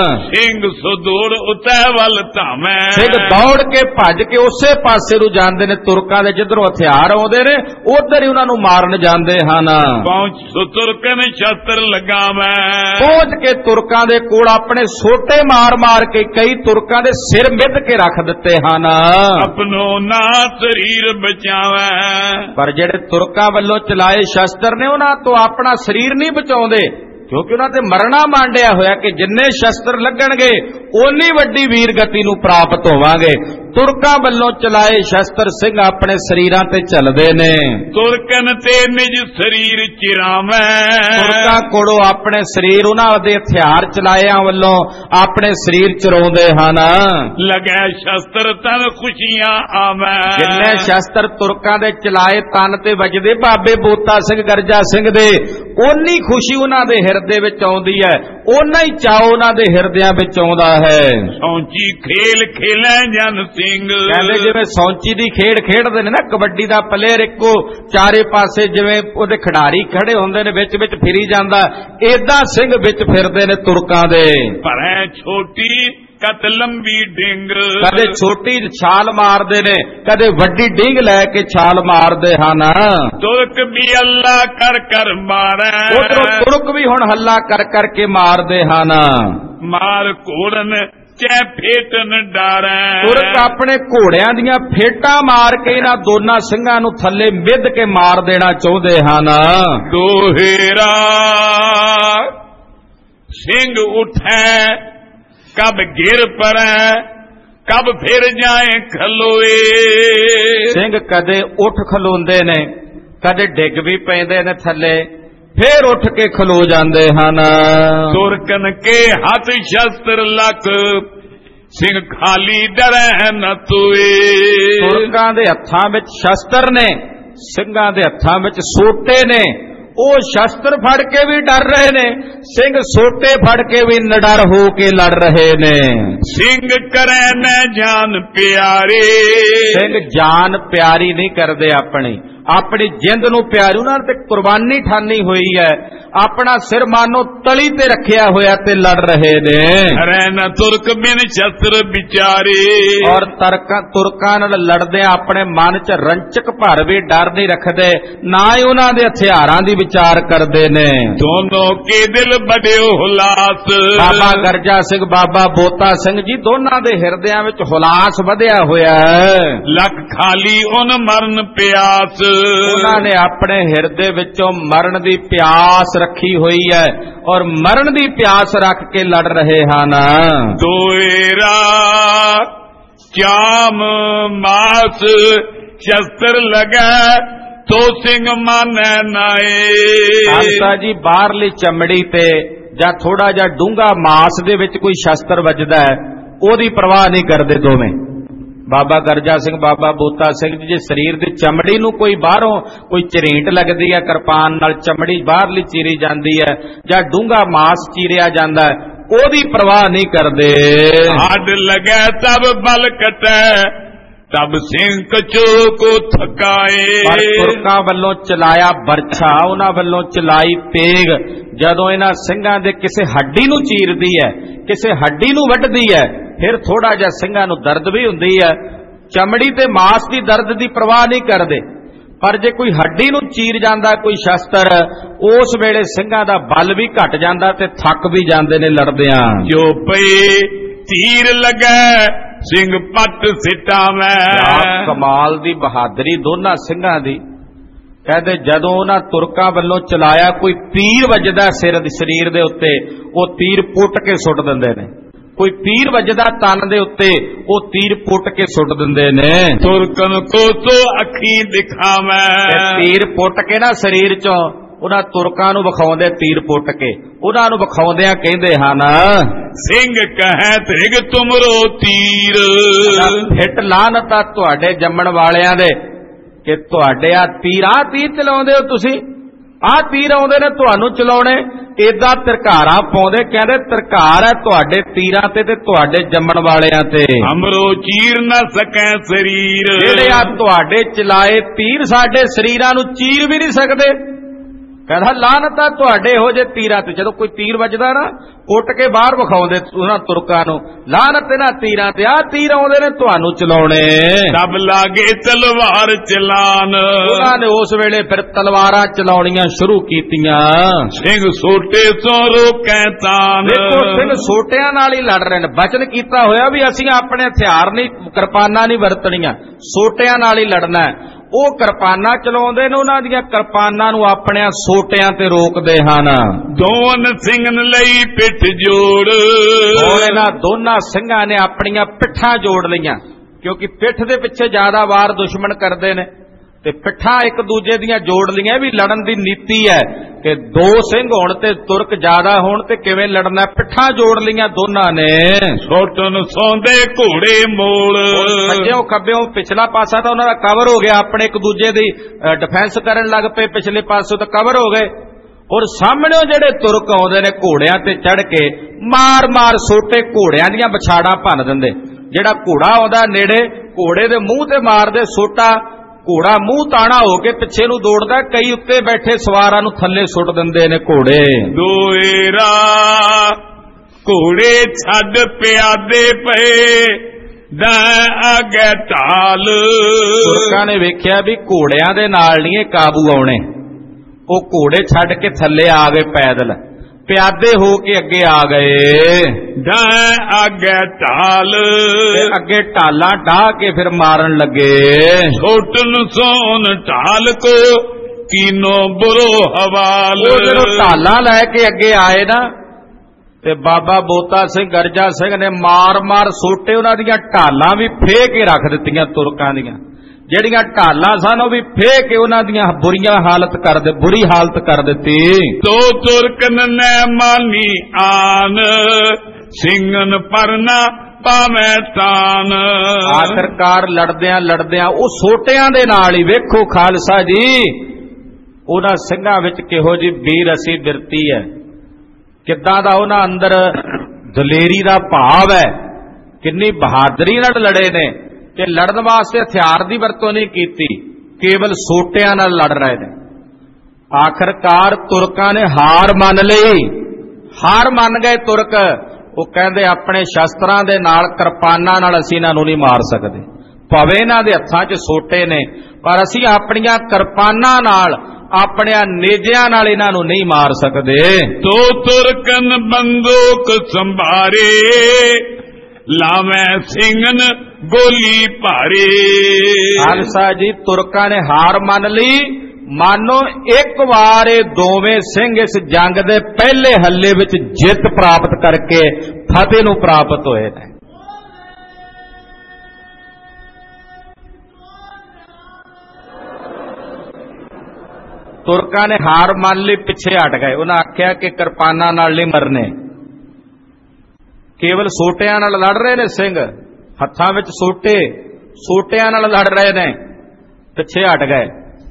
ਸਿੰਘ ਸੁਦੂਰ ਉਤੈ ਵੱਲ ਧਾਵੇਂ। ਸਿੰਘ ਦੌੜ ਕੇ ਭੱਜ ਕੇ ਉਸੇ ਪਾਸੇ ਨੂੰ ਜਾਂਦੇ ਨੇ। ਤੁਰਕਾਂ ਦੇ ਜਿੱਧਰੋਂ ਹਥਿਆਰ ਆਉਂਦੇ ਨੇ ਉਧਰ ਹੀ ਉਹਨਾਂ ਨੂੰ ਮਾਰਨ ਜਾਂਦੇ ਹਨ। ਪਹੁੰਚ ਤੁਰਕਨ ਸ਼ਸਤਰ ਲਗਾਵੇਂ। ਪਹੁੰਚ ਕੇ ਤੁਰਕਾਂ ਦੇ ਕੋਲ ਆਪਣੇ ਸੋਟੇ ਮਾਰ ਮਾਰ ਕੇ ਕਈ ਤੁਰਕਾਂ ਦੇ ਸਿਰ ਮਿੱਧ ਕੇ ਰੱਖ ਦਿੱਤੇ ਹਨ। ਆਪਣੋ ਨਾ ਸਰੀਰ ਬਚਾਵੇ। ਪਰ ਜਿਹੜੇ ਤੁਰਕਾਂ ਵੱਲੋਂ ਚਲਾਏ ਸ਼ਸਤਰ ਨੇ ਉਹਨਾਂ ਤੋਂ ਆਪਣਾ ਸਰੀਰ ਨਹੀਂ ਬਚਾਉਂਦੇ, ਕਿਉਂਕਿ ਉਹਨਾਂ ਤੇ ਮਰਨਾ ਮੰਡਿਆ ਹੋਇਆ ਕਿ ਜਿੰਨੇ ਸ਼ਸਤਰ ਲੱਗਣਗੇ ਓਨੀ ਵੱਡੀ ਵੀਰਗਤੀ ਨੂੰ ਪ੍ਰਾਪਤ ਹੋਵਾਂਗੇ। ਤੁਰਕਾਂ ਵੱਲੋਂ ਚਲਾਏ ਸ਼ਸਤਰ ਸਿੰਘ ਆਪਣੇ ਸਰੀਰਾਂ ਤੇ ਚੱਲਦੇ ਨੇ। ਤੁਰਕਨ ਤੇ ਨਿਜ ਸਰੀਰ ਚਿਰਾਵੇਂ। ਤੁਰਕਾਂ ਕੋਲੋਂ ਆਪਣੇ ਸਰੀਰ ਉਹਨਾਂ ਦੇ ਹਥਿਆਰ ਚਲਾਇਆਂ ਵੱਲੋਂ ਆਪਣੇ ਸਰੀਰ ਚਰਾਉਂਦੇ ਹਨ। ਲਗੈ ਸ਼ਸਤਰ ਤਨ ਖੁਸ਼ੀਆਂ ਆਵੇਂ। ਜਿੰਨੇ ਸ਼ਸਤਰ ਤੁਰਕਾਂ ਦੇ ਚਲਾਏ ਤਨ ਤੇ ਵੱਜਦੇ ਬਾਬੇ ਬੋਤਾ ਸਿੰਘ ਗਰਜਾ ਸਿੰਘ ਦੇ, ਓਨੀ ਖੁਸ਼ੀ ਉਹਨਾਂ ਦੇ ਹਿਰਦੇ ਵਿੱਚ ਆਉਂਦੀ ਹੈ, ਓਨਾ ਹੀ ਚਾਅ ਉਹਨਾਂ ਦੇ ਹਿਰਦਿਆਂ ਵਿੱਚ ਆਉਂਦਾ ਹੈ। ਸੌਂਚੀ ਖੇਲ ਖੇਲੇ ਜਨ ਸਿੰਘ। ਕਹਿੰਦੇ ਜਿਵੇਂ ਸੌਂਚੀ ਦੀ ਖੇਡ ਖੇਡਦੇ ਨੇ ਨਾ, ਕਬੱਡੀ ਦਾ ਪਲੇਅਰ ਇੱਕੋ ਚਾਰੇ ਪਾਸੇ ਜਿਵੇਂ ਉਹਦੇ ਖਿਡਾਰੀ ਖੜੇ ਹੁੰਦੇ ਨੇ, ਵਿੱਚ ਵਿੱਚ ਫਿਰੀ ਜਾਂਦਾ, ਏਦਾਂ ਸਿੰਘ ਵਿੱਚ ਫਿਰਦੇ ਨੇ ਤੁਰਕਾਂ ਦੇ। ਭਰੇ ਛੋਟੀ ਕਤ ਲੰਬੀ ਡਿੰਗ। ਕਦੇ ਛੋਟੀ ਛਾਲ ਮਾਰਦੇ ਨੇ, ਕਦੇ ਵੱਡੀ ਡਿੰਗ ਲੈ ਕੇ ਛਾਲ ਮਾਰਦੇ ਹਨ। ਤੁਰਕ ਵੀ ਅੱਲਾ ਕਰ ਕਰ ਮਾਰੇ। ਉਧਰੋਂ ਤੁਰਕ ਵੀ ਹੁਣ ਹੱਲਾ ਕਰ ਕਰਕੇ ਮਾਰਦੇ ਹਨ। ਮਾਰ ਘੋੜਨ ਚੈ ਫੇਟਨ ਡਾਰੇ। ਤੁਰਕ ਆਪਣੇ ਘੋੜਿਆਂ ਦੀਆਂ ਫੇਟਾਂ ਮਾਰ ਕੇ ਇਹਨਾਂ ਦੋਨਾਂ ਸਿੰਘਾਂ ਨੂੰ ਥੱਲੇ ਮਿੱਧ ਕੇ ਮਾਰ ਦੇਣਾ ਚਾਹੁੰਦੇ ਹਨ। ਦੋਹੇਰਾ ਸਿੰਘ ਉਠੈ ਕਬ ਗਿਰ ਪਰੈ ਕਬ ਫਿਰ ਜਾਏ ਖਲੋਏ। ਸਿੰਘ ਕਦੇ ਉੱਠ ਖਲੋਂਦੇ ਨੇ, ਕਦੇ ਡਿੱਗ ਵੀ ਪੈਂਦੇ ਨੇ ਥੱਲੇ, ਫੇਰ ਉੱਠ ਕੇ ਖਲੋ ਜਾਂਦੇ ਹਨ। ਤੁਰਕਨ ਕੇ ਹੱਥ ਸ਼ਸਤਰ ਲੱਕ ਸਿੰਘ ਖਾਲੀ ਡਰੈ ਨ ਤੋਏ। ਤੁਰਕਾਂ ਦੇ ਹੱਥਾਂ ਵਿੱਚ ਸ਼ਸਤਰ ਨੇ, ਸਿੰਘਾਂ ਦੇ ਹੱਥਾਂ ਵਿੱਚ ਸੋਟੇ ਨੇ। ਉਹ ਸ਼ਸਤਰ ਫੜ ਕੇ ਵੀ ਡਰ ਰਹੇ ਨੇ, ਸਿੰਘ ਸੋਟੇ ਫੜ ਕੇ ਵੀ ਨਿਡਰ ਹੋ ਕੇ ਲੜ ਰਹੇ ਨੇ। ਸਿੰਘ ਕਰੈ ਨ ਜਾਨ ਪਿਆਰੇ। ਸਿੰਘ ਜਾਨ ਪਿਆਰੀ ਨਹੀਂ ਕਰਦੇ ਆਪਣੀ ਜਿੰਦ ਨੂੰ ਪਿਆਰੀ, ਉਹਨਾਂ ਤੇ ਕੁਰਬਾਨੀ ਠਾਨੀ ਹੋਈ ਹੈ, ਆਪਣਾ ਸਿਰ ਮਾਨੋ ਤਲੀ ਤੇ ਰੱਖਿਆ ਹੋਇਆ ਤੇ ਲੜ ਰਹੇ ਨੇ। ਰਹਿ ਤੁਰਕ ਬਿਨ ਸ਼ਸਤਰ ਵਿਚਾਰੇ। ਔਰ ਤੁਰਕਾਂ ਨਾਲ ਲੜਦੇ ਆਪਣੇ ਮਨ 'ਚ ਰੰਚਕ ਭਰ ਵੀ ਡਰ ਨਹੀਂ ਰੱਖਦੇ, ਨਾ ਹੀ ਉਹਨਾਂ ਦੇ ਹਥਿਆਰਾਂ ਦੀ ਵਿਚਾਰ ਕਰਦੇ ਨੇ। ਦੋਨੋਂ ਕੇ ਦਿਲ ਬੜਿਓ ਹੁਲਾਸ। ਬਾਬਾ ਗਰਜਾ ਸਿੰਘ, ਬਾਬਾ ਬੋਤਾ ਸਿੰਘ ਜੀ, ਦੋਨਾਂ ਦੇ ਹਿਰਦਿਆਂ ਵਿੱਚ ਹੁਲਾਸ ਵਧਿਆ ਹੋਇਆ ਹੈ। ਲੱਕ ਖਾਲੀ ਉਨ ਮਰਨ ਪਿਆਸ। ਉਹਨਾਂ ਨੇ ਆਪਣੇ ਹਿਰਦੇ ਵਿੱਚੋਂ ਮਰਨ ਦੀ ਪਿਆਸ ਰੱਖੀ ਹੋਈ ਹੈ ਔਰ ਮਰਨ ਦੀ ਪਿਆਸ ਰੱਖ ਕੇ ਲੜ ਰਹੇ ਹਨ। ਦੋਏਰਾ ਚਾਮ ਮਾਸ शस्त्र लगे तो सिंह माने नाए। खालसा जी बाहरली चमड़ी ते ਜਾਂ थोड़ा ਜਿਹਾ डूंगा मास दे विच कोई शस्त्र वजदा है ओदी परवाह नहीं करते दोवें। बाबा गरजा सिंह बाबा बोता सिंह जी जे शरीर दी चमड़ी नूं कोई बाहरों कोई झरीट लगदी है किरपान नाल चमड़ी बाहरली चीरी जांदी है जां डूंगा मास चीरिया जांदा है ओदी परवाह नहीं करते। हड लगे तब बल कटे तब सिंह कचो को थकाए। पर तुरकां वल्लों चलाया बरछा उन्हां वल्लों चलाई तेग जदों इन्हां ਸਿੰਘਾਂ ਦੇ ਕਿਸੇ हड्डी नूं चीरदी है ਕਿਸੇ हड्डी नूं वड्डदी है फिर थोड़ा जिहा ਸਿੰਘਾਂ नूं दर्द भी हुंदी है। चमड़ी ते मास दी दर्द दी परवाह नहीं करदे पर जे कोई हड्डी नूं चीर जांदा कोई शस्त्र उस वेले ਸਿੰਘਾਂ दा बल भी घट जांदा ते थक भी जांदे ने लड़दियां। जो पए तीर लगे सिंह पट सिटा में। कमाल दी बहादरी दोनों ਸਿੰਘਾਂ दी। कहते जदों उन्हां तुरकां वल्लों चलाया कोई तीर वजदा सिर शरीर दे उत्ते वो तीर पुट के सुट दिंदे ने कोई तीर वजदा तन दे उत्ते वो तीर पुट के सुट दिंदे ने। तुरकन को तो अखी दिखावे तीर पुट के ना शरीर चों उन्हां तुरकां नूं विखाउंदे तीर पुट के उन्हां नूं विखाउंदिआं कहंदे हन सिंह कहे त्रिग तुमरो तीर। फिट लानता तुहाडे जम्मण वालिआं दे कि तुहाडे आ तीर चलाउंदे हो तुसीं आ तीर आउंदे ने तुहानूं चलाउणे इदां तरकारां पाउंदे कहंदे तरकार है तुहाडे तीरां ते तुहाडे जम्मण वालिआं ते। हमरो चीर न सकै शरीर जिहड़े आ तुहाडे चलाए तीर साडे शरीरां नूं चीर भी नहीं सकदे। कहदा लानता तुहाडे हो जे तीरां ते जदों कोई तीर वजदा ना पुट के बाहर विखाउंदे उन्हां तुरकां नूं लानत इन्हां तीरां ते आ तीर आउंदे ने तुहानूं चलाउणे। तब लागे तलवार चलान उन्हां ने उस वेले फिर तलवारां चलाउणीਆਂ शुरू कीतीਆਂ। सिंह सोटे सो रोकै तान। देखो सिंह सोटिਆਂ नाल ही लड़ रहे ने बचन कीता होया भी असीं अपने हथियार नहीं किरपानां नहीं वरतणीਆਂ सोटिਆਂ नाल ही लड़ना है। ਉਹ ਕਿਰਪਾਨਾਂ ਚਲਾਉਂਦੇ ਨੇ ਉਹਨਾਂ ਦੀਆਂ ਕਿਰਪਾਨਾਂ ਨੂੰ ਆਪਣੇ ਸੋਟਿਆਂ ਤੇ ਰੋਕਦੇ ਹਨ। ਦੋਨ ਸਿੰਘਨ ਲਈ ਪਿੱਠ ਜੋੜ ਹੁਣ ਇਹਨਾਂ ਦੋਨਾਂ ਸਿੰਘਾਂ ਨੇ ਆਪਣੀਆਂ ਪਿੱਠਾਂ ਜੋੜ ਲਈਆਂ ਕਿਉਂਕਿ ਪਿੱਠ ਦੇ ਪਿੱਛੇ ਜ਼ਿਆਦਾ ਵਾਰ ਦੁਸ਼ਮਣ ਕਰਦੇ ਨੇ ਤੇ ਪਿੱਠਾਂ ਇੱਕ ਦੂਜੇ ਦੀਆਂ ਜੋੜ ਲਈਆਂ ਵੀ ਲੜਨ ਦੀ ਨੀਤੀ ਹੈ ਕਿ ਦੋ ਸਿੰਘ ਹੋਣ ਤੇ ਤੁਰਕ ਜ਼ਿਆਦਾ ਹੋਣ ਤੇ ਕਿਵੇਂ ਲੜਨਾ ਪਿੱਠਾਂ ਜੋੜ ਲਈਆਂ ਦੋਨਾਂ ਨੇ। ਸੋਟਨ ਸੌਂਦੇ ਘੋੜੇ ਮੋੜ ਸੱਜਿਓਂ ਖੱਬਿਓਂ ਪਿਛਲਾ ਪਾਸਾ ਤਾਂ ਉਹਨਾਂ ਦਾ ਕਵਰ ਹੋ ਗਿਆ ਆਪਣੇ ਇੱਕ ਦੂਜੇ ਦੀ ਡਿਫੈਂਸ ਕਰਨ ਲੱਗ ਪਏ ਪਿਛਲੇ ਪਾਸੋਂ ਤਾਂ ਕਵਰ ਹੋ ਗਏ ਔਰ ਸਾਹਮਣੋਂ ਜਿਹੜੇ ਤੁਰਕ ਆਉਂਦੇ ਨੇ ਘੋੜਿਆਂ ਤੇ ਚੜ ਕੇ ਮਾਰ ਮਾਰ ਸੋਟੇ ਘੋੜਿਆਂ ਦੀਆਂ ਵਿਛਾੜਾਂ ਭੰਨ ਦਿੰਦੇ। ਜਿਹੜਾ ਘੋੜਾ ਆਉਂਦਾ ਨੇੜੇ ਘੋੜੇ ਦੇ ਮੂੰਹ ਤੇ ਮਾਰਦੇ ਸੋਟਾ ਘੋੜਾ ਮੂੰਹ ਤਾਣਾ ਹੋ ਕੇ ਪਿੱਛੇ ਨੂੰ ਦੌੜਦਾ ਕਈ ਉੱਤੇ ਬੈਠੇ ਸਵਾਰਾਂ ਨੂੰ ਥੱਲੇ ਸੁੱਟ ਦਿੰਦੇ ਨੇ ਘੋੜੇ। ਦੋਏਰਾ ਘੋੜੇ ਛੱਡ ਪਿਆਦੇ ਪਏ ਦਾ ਅੱਗੇ ਢਾਲ। ਤੁਰਕਾਂ ਨੇ ਵੇਖਿਆ ਵੀ ਘੋੜਿਆਂ ਦੇ ਨਾਲ ਨਹੀਂ ਇਹ ਕਾਬੂ ਆਉਣੇ ਉਹ ਘੋੜੇ ਛੱਡ ਕੇ ਥੱਲੇ ਆ ਗਏ ਪੈਦਲ ਪਿਆਦੇ ਹੋ ਕੇ ਅੱਗੇ ਆ ਗਏ। ਢਾਹ ਅੱਗੇ ਢਾਲ ਅੱਗੇ ਢਾਲਾਂ ਢਾਹ ਕੇ ਫਿਰ ਮਾਰਨ ਲੱਗੇ। ਛੋਟਨ ਸੋਨ ਢਾਲ ਕੋ ਕੀਨੋ ਬੁਰੋ ਹਵਾਲ। ਉਹ ਜਦੋਂ ਢਾਲਾਂ ਲੈ ਕੇ ਅੱਗੇ ਆਏ ਨਾ ਤੇ ਬਾਬਾ ਬੋਤਾ ਸਿੰਘ ਗਰਜਾ ਸਿੰਘ ਨੇ ਮਾਰ ਮਾਰ ਸੋਟੇ ਉਹਨਾਂ ਦੀਆਂ ਢਾਲਾਂ ਵੀ ਫੇਹ ਕੇ ਰੱਖ ਦਿੱਤੀਆਂ ਤੁਰਕਾਂ ਦੀਆਂ ਜਿਹੜੀਆਂ ਢਾਲਾਂ ਸਨ ਉਹ ਵੀ ਫੇਹ ਕੇ ਉਹਨਾਂ ਦੀਆਂ ਬੁਰੀ ਹਾਲਤ ਕਰ ਦਿੱਤੀ। ਤੋ ਤੁਰਕਨ ਨੇ ਮਾਨੀ ਆਨ ਸਿੰਘਨ ਪਰਨਾ ਪਾਵੇਂ ਤਾਨ। ਆਖਰਕਾਰ ਲੜਦਿਆਂ ਉਹ ਸੋਟਿਆਂ ਦੇ ਨਾਲ ਹੀ ਵੇਖੋ ਖਾਲਸਾ ਜੀ ਉਹਨਾਂ ਸਿੰਘਾਂ ਵਿੱਚ ਕਿਹੋ ਜਿਹੀ ਬੇਰਸੀ ਬਿਰਤੀ ਹੈ ਕਿੱਦਾਂ ਦਾ ਉਹਨਾਂ ਅੰਦਰ ਦਲੇਰੀ ਦਾ ਭਾਵ ਹੈ ਕਿੰਨੀ ਬਹਾਦਰੀ ਨਾਲ ਲੜੇ ਨੇ ਕਿ ਲੜਨ ਵਾਸਤੇ ਹਥਿਆਰ ਦੀ ਵਰਤੋਂ ਨਹੀਂ ਕੀਤੀ ਕੇਵਲ ਸੋਟਿਆਂ ਨਾਲ ਲੜ ਰਹੇ ਨੇ। ਆਖਰਕਾਰ ਤੁਰਕਾਂ ਨੇ ਹਾਰ ਮੰਨ ਗਏ ਤੁਰਕ। ਉਹ ਕਹਿੰਦੇ ਆਪਣੇ ਸ਼ਸਤਰਾਂ ਦੇ ਨਾਲ ਕਿਰਪਾਨਾਂ ਨਾਲ ਅਸੀਂ ਇਹਨਾਂ ਨੂੰ ਨਹੀਂ ਮਾਰ ਸਕਦੇ ਭਾਵੇਂ ਇਹਨਾਂ ਦੇ ਹੱਥਾਂ 'ਚ ਸੋਟੇ ਨੇ ਪਰ ਅਸੀਂ ਆਪਣੀਆਂ ਕਿਰਪਾਨਾਂ ਨਾਲ ਆਪਣਿਆਂ ਨੇਜਿਆਂ ਨਾਲ ਇਹਨਾਂ ਨੂੰ ਨਹੀਂ ਮਾਰ ਸਕਦੇ। ਤੋ ਤੁਰਕਨ ਬੰਦੂਕ ਸੰਭਾਰੇ ਲਾਵੇਂ ਸਿੰਘਨ ਗੋਲੀ ਭਾਰੇ। ਖਾਲਸਾ ਜੀ ਤੁਰਕਾਂ ਨੇ ਹਾਰ ਮੰਨ ਲਈ ਮਾਨੋ ਇੱਕ ਵਾਰ ਇਹ ਦੋਵੇਂ ਸਿੰਘ ਇਸ ਜੰਗ ਦੇ ਪਹਿਲੇ ਹੱਲੇ ਵਿੱਚ ਜਿੱਤ ਪ੍ਰਾਪਤ ਕਰਕੇ ਫਤਿਹ ਨੂੰ ਪ੍ਰਾਪਤ ਹੋਏ ਨੇ। ਤੁਰਕਾਂ ਨੇ ਹਾਰ ਮੰਨ ਲਈ, ਪਿੱਛੇ ਹਟ ਗਏ। ਉਹਨਾਂ ਆਖਿਆ ਕਿ ਕਿਰਪਾਨਾਂ ਨਾਲ ਨਹੀਂ ਮਰਨੇ, ਕੇਵਲ ਸੋਟਿਆਂ ਨਾਲ ਲੜ ਰਹੇ ਨੇ ਸਿੰਘ, ਹੱਥਾਂ ਵਿੱਚ ਸੋਟਿਆਂ ਨਾਲ ਲੜ ਰਹੇ ਨੇ। ਪਿੱਛੇ ਹਟ ਗਏ,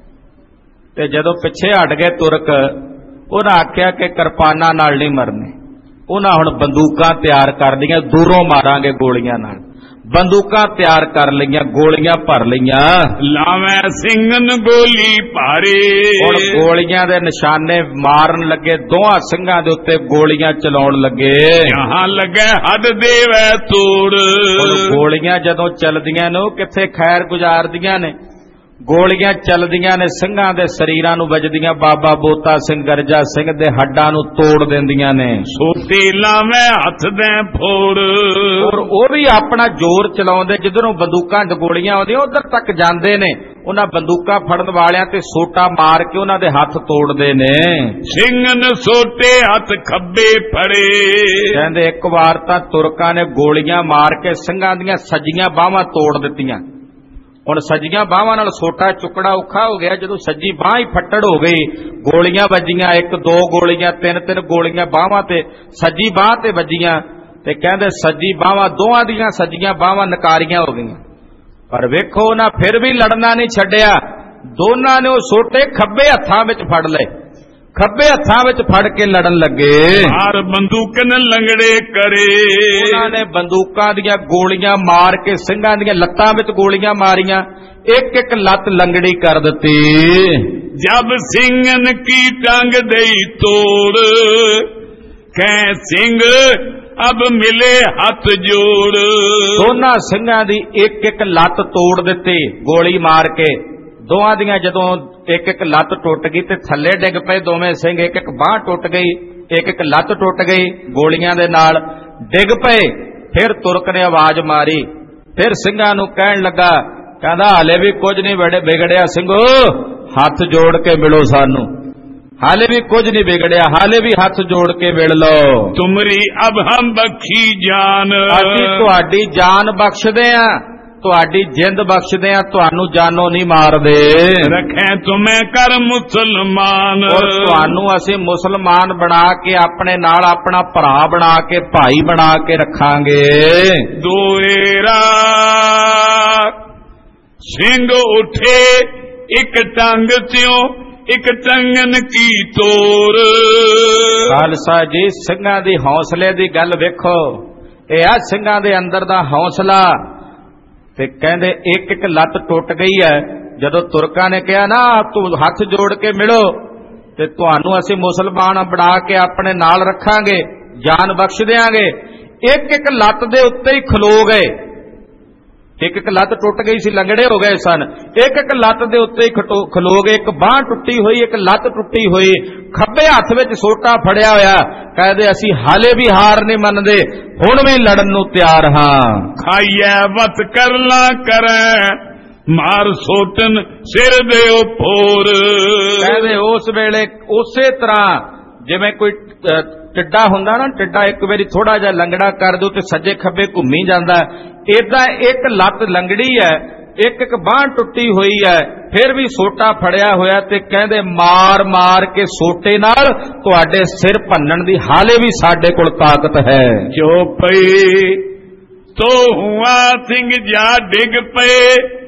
ਤੇ ਜਦੋਂ ਪਿੱਛੇ ਹਟ ਗਏ ਤੁਰਕ, ਉਹਨਾਂ ਆਖਿਆ ਕਿ ਕਿਰਪਾਨਾਂ ਨਾਲ ਨਹੀਂ ਮਰਨੇ। ਉਹਨਾਂ ਹੁਣ ਬੰਦੂਕਾਂ ਤਿਆਰ ਕਰ ਲਈਆਂ, ਦੂਰੋਂ ਮਾਰਾਂਗੇ ਗੋਲੀਆਂ ਨਾਲ। ਬੰਦੂਕਾਂ ਤਿਆਰ ਕਰ ਲਈਆਂ, ਗੋਲੀਆਂ ਭਰ ਲਈਆਂ। ਲਾਵੇਂ ਸਿੰਘਨ ਗੋਲੀ ਭਾਰੇ, ਹੁਣ ਗੋਲੀਆਂ ਦੇ ਨਿਸ਼ਾਨੇ ਮਾਰਨ ਲੱਗੇ, ਦੋਹਾਂ ਸਿੰਘਾਂ ਦੇ ਉੱਤੇ ਗੋਲੀਆਂ ਚਲਾਉਣ ਲੱਗੇ। ਜਹਾਂ ਲੱਗੇ ਹੱਦ ਦੇਵੈ ਤੋੜ, ਗੋਲੀਆਂ ਜਦੋਂ ਚੱਲਦੀਆਂ ਨੇ ਉਹ ਕਿੱਥੇ ਖੈਰ ਗੁਜ਼ਾਰਦੀਆਂ ਨੇ। ਗੋਲੀਆਂ ਚੱਲਦੀਆਂ ਨੇ, ਸਿੰਘਾਂ ਦੇ ਸਰੀਰਾਂ ਨੂੰ ਵੱਜਦੀਆਂ, ਬਾਬਾ ਬੋਤਾ ਸਿੰਘ, ਗਰਜਾ ਸਿੰਘ ਦੇ ਹੱਡਾਂ ਨੂੰ ਤੋੜ ਦਿੰਦੀਆਂ ਨੇ। ਸੋਟੀ ਲਾਵੇਂ ਹੱਥ ਦੇ ਫੋੜ, ਔਰ ਉਹ ਵੀ ਆਪਣਾ ਜ਼ੋਰ ਚਲਾਉਂਦੇ, ਜਿੱਧਰੋਂ ਬੰਦੂਕਾਂ ਚ ਗੋਲੀਆਂ ਆਉਂਦੀਆਂ ਉਧਰ ਤੱਕ ਜਾਂਦੇ ਨੇ। ਉਹਨਾਂ ਬੰਦੂਕਾਂ ਫੜਨ ਵਾਲਿਆਂ ਤੇ ਸੋਟਾ ਮਾਰ ਕੇ ਉਹਨਾਂ ਦੇ ਹੱਥ ਤੋੜਦੇ ਨੇ। ਸਿੰਘਨ ਸੋਟੇ ਹੱਥ ਖੱਬੇ ਫੜੇ, ਕਹਿੰਦੇ ਇੱਕ ਵਾਰ ਤਾਂ ਤੁਰਕਾਂ ਨੇ ਗੋਲੀਆਂ ਮਾਰ ਕੇ ਸਿੰਘਾਂ ਦੀਆਂ ਸੱਜੀਆਂ ਬਾਹਾਂ ਤੋੜ ਦਿੱਤੀਆਂ। ਹੁਣ ਸੱਜੀਆਂ ਬਾਹਾਂ ਨਾਲ ਸੋਟਾ ਚੁੱਕਣਾ ਔਖਾ ਹੋ ਗਿਆ। ਜਦੋਂ ਸੱਜੀ ਬਾਹ ਹੀ ਫੱਟੜ ਹੋ ਗਈ, ਗੋਲੀਆਂ ਵੱਜੀਆਂ, 1-2 ਗੋਲੀਆਂ, 3-3 ਗੋਲੀਆਂ ਬਾਹਾਂ ਤੇ, ਸੱਜੀ ਬਾਹ ਤੇ ਵੱਜੀਆਂ। ਤੇ ਕਹਿੰਦੇ ਸੱਜੀ ਬਾਹਾਂ, ਦੋਹਾਂ ਦੀਆਂ ਸੱਜੀਆਂ ਬਾਹਾਂ ਨਕਾਰੀਆਂ ਹੋ ਗਈਆਂ। ਪਰ ਵੇਖੋ ਉਹਨਾਂ ਫਿਰ ਵੀ ਲੜਨਾ ਨਹੀਂ ਛੱਡਿਆ। ਦੋਨਾਂ ਨੇ ਉਹ ਸੋਟੇ ਖੱਬੇ ਹੱਥਾਂ ਵਿੱਚ ਫੜ ਲਏ, ਖੱਬੇ ਹੱਥਾਂ ਵਿੱਚ ਫੜ ਕੇ ਲੜਨ ਲੱਗੇ। ਹਾਰ ਬੰਦੂਕਨ ਲੰਗੜੇ ਕਰੇ, ਉਹਨਾਂ ਨੇ ਬੰਦੂਕਾਂ ਦੀਆਂ ਗੋਲੀਆਂ ਮਾਰ ਕੇ ਸਿੰਘਾਂ ਦੀਆਂ ਲੱਤਾਂ ਵਿੱਚ ਗੋਲੀਆਂ ਮਾਰੀਆਂ, ਇੱਕ ਇੱਕ ਲੱਤ ਲੰਗੜੀ ਕਰ ਦਿੱਤੀ। ਜਬ ਸਿੰਘਨ ਕੀ ਟੰਗ ਦੇਈ ਤੋੜ, ਕਹਿ ਸਿੰਘ ਅਬ ਮਿਲੇ ਹੱਥ ਜੋੜ। ਦੋਨਾਂ ਸਿੰਘਾਂ ਦੀ ਇੱਕ ਇੱਕ ਲੱਤ ਤੋੜ ਦਿੱਤੀ ਗੋਲੀ ਮਾਰ ਕੇ। ਦੋਹਾਂ ਦੀਆਂ ਜਦੋਂ ਇੱਕ ਇੱਕ ਲੱਤ ਟੁੱਟ ਗਈ ਤੇ ਥੱਲੇ ਡਿੱਗ ਪਏ ਦੋਵੇਂ ਸਿੰਘ, ਇੱਕ ਇੱਕ ਬਾਂਹ ਟੁੱਟ ਗਈ, ਇੱਕ ਇੱਕ ਲੱਤ ਟੁੱਟ ਗਈ, ਗੋਲੀਆਂ ਦੇ ਨਾਲ ਡਿੱਗ ਪਏ। ਫਿਰ ਤੁਰਕ ਨੇ ਆਵਾਜ਼ ਮਾਰੀ, ਫਿਰ ਸਿੰਘਾਂ ਨੂੰ ਕਹਿਣ ਲੱਗਾ, ਕਹਿੰਦਾ ਹਾਲੇ ਵੀ ਕੁਝ ਨਹੀਂ ਵਿਗੜਿਆ ਸਿੰਘੋ, ਹੱਥ ਜੋੜ ਕੇ ਮਿਲੋ ਸਾਨੂੰ। ਹਾਲੇ ਵੀ ਕੁਝ ਨਹੀਂ ਵਿਗੜਿਆ, ਹਾਲੇ ਵੀ ਹੱਥ ਜੋੜ ਕੇ ਮਿਲ ਲਓ। ਤੁਮਰੀ ਅਬ ਹਮ ਬਖਸ਼ੀ ਜਾਨ, ਅਸੀਂ ਤੁਹਾਡੀ ਜਾਨ ਬਖਸ਼ਦੇ ਆਂ, ਤੁਹਾਡੀ ਜਿੰਦ ਬਖਸ਼ਦੇ ਆ, ਤੁਹਾਨੂੰ ਜਾਨੋਂ ਨਹੀਂ ਮਾਰਦੇ। ਰੱਖੇ ਤੁਮੇ ਕਰ ਮੁਸਲਮਾਨ, ਤੁਹਾਨੂੰ ਅਸੀਂ ਮੁਸਲਮਾਨ ਬਣਾ ਕੇ ਆਪਣੇ ਨਾਲ ਆਪਣਾ ਭਰਾ ਬਣਾ ਕੇ, ਭਾਈ ਬਣਾ ਕੇ ਰੱਖਾਂਗੇ। ਦੋਏਰਾ ਸਿੰਘ ਉੱਠੇ ਇੱਕ ਟੰਗ ਤਿਉ, ਇੱਕ ਟੰਗਨ ਕੀ ਤੋਰ। ਖਾਲਸਾ ਜੀ, ਸਿੰਘਾਂ ਦੀ ਹੌਸਲੇ ਦੀ ਗੱਲ ਵੇਖੋ, ਇਹ ਆ ਸਿੰਘਾਂ ਦੇ ਅੰਦਰ ਦਾ ਹੌਸਲਾ। ਤੇ ਕਹਿੰਦੇ ਇੱਕ ਇੱਕ ਲੱਤ ਟੁੱਟ ਗਈ ਹੈ। ਜਦੋਂ ਤੁਰਕਾਂ ਨੇ ਕਿਹਾ ਨਾ ਤੂੰ ਹੱਥ ਜੋੜ ਕੇ ਮਿਲੋ ਤੇ ਤੁਹਾਨੂੰ ਅਸੀਂ ਮੁਸਲਮਾਨ ਬਣਾ ਕੇ ਆਪਣੇ ਨਾਲ ਰੱਖਾਂਗੇ, ਜਾਨ ਬਖਸ਼ ਦੇਾਂਗੇ, ਇੱਕ ਇੱਕ ਲੱਤ ਦੇ ਉੱਤੇ ਹੀ ਖਲੋ ਗਏ। ਇੱਕ ਇੱਕ ਲੱਤ ਟੁੱਟ ਗਈ ਸੀ, ਲੰਗੜੇ ਹੋ ਗਏ ਸਨ, ਇੱਕ ਇੱਕ ਲੱਤ ਦੇ ਉੱਤੇ ਹੀ ਖਲੋ ਗਏ। ਇੱਕ ਬਾਂਹ ਟੁੱਟੀ ਹੋਈ, ਇੱਕ ਲੱਤ ਟੁੱਟੀ ਹੋਈ, ਖੱਬੇ ਹੱਥ ਵਿੱਚ ਸੋਟਾ ਫੜਿਆ ਹੋਇਆ। ਕਹਿੰਦੇ ਅਸੀਂ ਹਾਲੇ ਵੀ ਹਾਰ ਨਹੀਂ ਮੰਨਦੇ, ਹੁਣ ਵੀ ਲੜਨ ਨੂੰ ਤਿਆਰ ਹਾਂ। ਖਾਈਐ ਵਤ ਕਰਲਾ ਕਰੈ, ਮਾਰ ਸੋਟਨ ਸਿਰ ਦਿਓ ਫੋਰ। ਕਹਿੰਦੇ ਉਸ ਵੇਲੇ ਉਸੇ ਤਰ੍ਹਾਂ ਜਿਵੇਂ ਕੋਈ ਟਿੱਡਾ ਹੁੰਦਾ ਨਾ, ਟਿੱਡਾ ਇੱਕ ਵਾਰੀ ਥੋੜਾ ਜਿਹਾ ਲੰਗੜਾ ਕਰ ਦੋ ਤੇ ਸੱਜੇ ਖੱਬੇ ਘੁੰਮੀ ਜਾਂਦਾ, ਏਦਾਂ ਇੱਕ ਲੱਤ ਲੰਗੜੀ ਹੈ, ਇੱਕ ਇੱਕ ਬਾਂਹ ਟੁੱਟੀ ਹੋਈ ਹੈ, ਫਿਰ ਵੀ ਸੋਟਾ ਫੜਿਆ ਹੋਇਆ। ਤੇ ਕਹਿੰਦੇ ਮਾਰ ਮਾਰ ਕੇ ਸੋਟੇ ਨਾਲ ਤੁਹਾਡੇ ਸਿਰ ਭੰਨਣ ਦੀ ਹਾਲੇ ਵੀ ਸਾਡੇ ਕੋਲ ਤਾਕਤ ਹੈ। ਜੋ ਪਈ ਤੋ ਹੁਆ ਸਿੰਘ ਜਾ ਡਿੱਗ ਪਏ,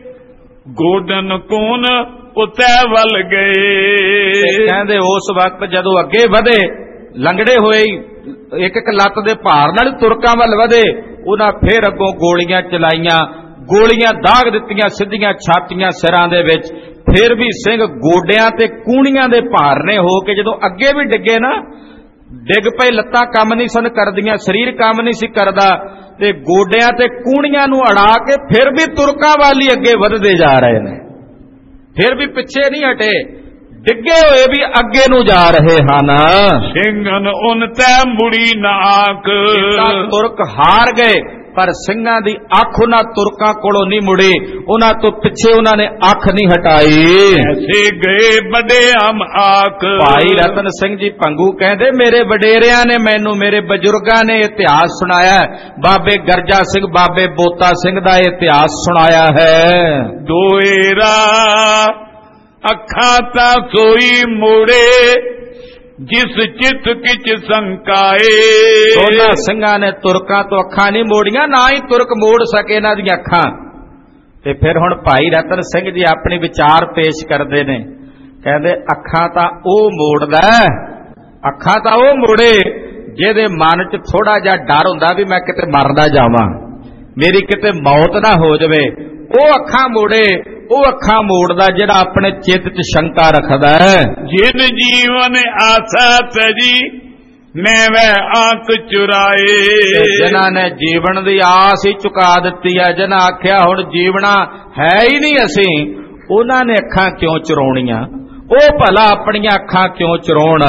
ਗੋਡਨ ਕੋਨ ਉਤੈ ਵੱਲ ਗਏ। ਕਹਿੰਦੇ ਉਸ ਵਕਤ ਜਦੋਂ ਅੱਗੇ ਵਧੇ, ਲੰਗੜੇ ਹੋਏ ਇੱਕ ਇੱਕ ਲੱਤ ਦੇ ਭਾਰ ਨਾਲ ਤੁਰਕਾਂ ਵੱਲ ਵਧੇ, ਉਹਨਾਂ ਫੇਰ ਅੱਗੋਂ ਗੋਲੀਆਂ ਚਲਾਈਆਂ, ਗੋਲੀਆਂ ਦਾਗ ਦਿੱਤੀਆਂ ਸਿੱਧੀਆਂ ਛਾਤੀਆਂ ਸਿਰਾਂ ਦੇ ਵਿੱਚ। ਫਿਰ ਵੀ ਸਿੰਘ ਗੋਡਿਆਂ ਤੇ ਕੂਣੀਆਂ ਦੇ ਭਾਰ ਨੇ ਹੋ ਕੇ ਜਦੋਂ ਅੱਗੇ ਵੀ ਡਿੱਗੇ ਨਾ, ਡਿੱਗ ਪਏ, ਲੱਤਾਂ ਕੰਮ ਨਹੀਂ ਸਨ ਕਰਦੀਆਂ, ਸਰੀਰ ਕੰਮ ਨਹੀਂ ਸੀ ਕਰਦਾ, ਤੇ ਗੋਡਿਆਂ ਤੇ ਕੂਣੀਆਂ ਨੂੰ ਅੜਾ ਕੇ ਫਿਰ ਵੀ ਤੁਰਕਾਂ ਵੱਲ ਹੀ ਅੱਗੇ ਵਧਦੇ ਜਾ ਰਹੇ ਨੇ, ਫਿਰ ਵੀ ਪਿੱਛੇ ਨਹੀਂ ਹਟੇ, ਡਿੱਗੇ ਹੋਏ ਵੀ ਅੱਗੇ ਨੂੰ ਜਾ ਰਹੇ ਹਨ। ਸਿੰਘਨ ਉਨ ਤੈ ਮੁੜੀ ਨਾ ਆਖ, ਤੁਰਕ ਹਾਰ ਗਏ, ਪਰ ਸਿੰਘਾਂ ਦੀ ਅੱਖ ਉਹਨਾਂ ਤੁਰਕਾਂ ਕੋਲੋਂ ਨਹੀਂ ਮੁੜੀ, ਉਹਨਾਂ ਤੋਂ ਪਿੱਛੇ ਉਹਨਾਂ ਨੇ ਅੱਖ ਨਹੀਂ ਹਟਾਈ। ਐਸੇ ਗਏ ਵੱਡੇ ਹਮ ਆਖ। ਭਾਈ ਰਤਨ ਸਿੰਘ ਜੀ ਭੰਗੂ ਕਹਿੰਦੇ ਮੇਰੇ ਵਡੇਰਿਆਂ ਨੇ ਮੈਨੂੰ, ਮੇਰੇ ਬਜ਼ੁਰਗਾਂ ਨੇ ਇਤਿਹਾਸ ਸੁਣਾਇਆ, ਬਾਬੇ ਗਰਜਾ ਸਿੰਘ, ਬਾਬੇ ਬੋਤਾ ਸਿੰਘ ਦਾ ਇਤਿਹਾਸ ਸੁਣਾਇਆ ਹੈ। ਦੋਏਰਾ ਅੱਖਾਂ ਤਾਂ ਸੋਈ ਮੋੜੇ ਜਿਸ ਚਿਤ ਕਿਛ ਸੰਕਾਏ। ਉਹਨਾਂ ਸਿੰਘਾਂ ਨੇ ਤੁਰਕਾਂ ਤੋਂ ਅੱਖਾਂ ਨਹੀਂ ਮੋੜੀਆਂ, ਨਾ ਹੀ ਤੁਰਕ ਮੋੜ ਸਕੇ ਇਹਨਾਂ ਦੀਆਂ ਅੱਖਾਂ। ਤੇ ਫਿਰ ਹੁਣ ਭਾਈ ਰਤਨ ਸਿੰਘ ਜੀ ਆਪਣੀ ਵਿਚਾਰ ਪੇਸ਼ ਕਰਦੇ ਨੇ, ਕਹਿੰਦੇ ਅੱਖਾਂ ਤਾਂ ਉਹ ਮੋੜਦਾ, ਅੱਖਾਂ ਤਾਂ ਉਹ ਮੋੜੇ ਜਿਹਦੇ ਮਨ 'ਚ ਥੋੜਾ ਜਿਹਾ ਡਰ ਹੁੰਦਾ ਵੀ ਮੈਂ ਕਿਤੇ ਮਰ ਨਾ ਜਾਵਾਂ, ਮੇਰੀ ਕਿਤੇ ਮੌਤ ਨਾ ਹੋ ਜਾਵੇ। ਉਹ ਅੱਖਾਂ ਮੋੜੇ, ਉਹ ਅੱਖਾਂ ਮੋੜਦਾ ਜਿਹੜਾ ਆਪਣੇ ਚਿੱਤ 'ਚ ਸ਼ੰਕਾ ਰੱਖਦਾ ਹੈ। ਜਿਨ ਜੀਵਨ ਆਸਾ ਤਜੀ ਮੈਂ ਵਹ ਆਂਖ ਚੁਰਾਏ। ਜਿਨ੍ਹਾਂ ਨੇ ਜੀਵਨ ਦੀ ਆਸ ਹੀ ਚੁਕਾ ਦਿੱਤੀ ਹੈ, ਜਿਨ੍ਹਾਂ ਆਖਿਆ ਹੁਣ ਜੀਵਣਾ ਹੈ ਹੀ ਨਹੀਂ ਅਸੀਂ, ਉਹਨਾਂ ਨੇ ਅੱਖਾਂ ਕਿਉਂ ਚੁਰਾਉਣੀਆਂ? ਉਹ ਭਲਾ ਆਪਣੀਆਂ ਅੱਖਾਂ ਕਿਉਂ ਚੁਰਾਉਣ?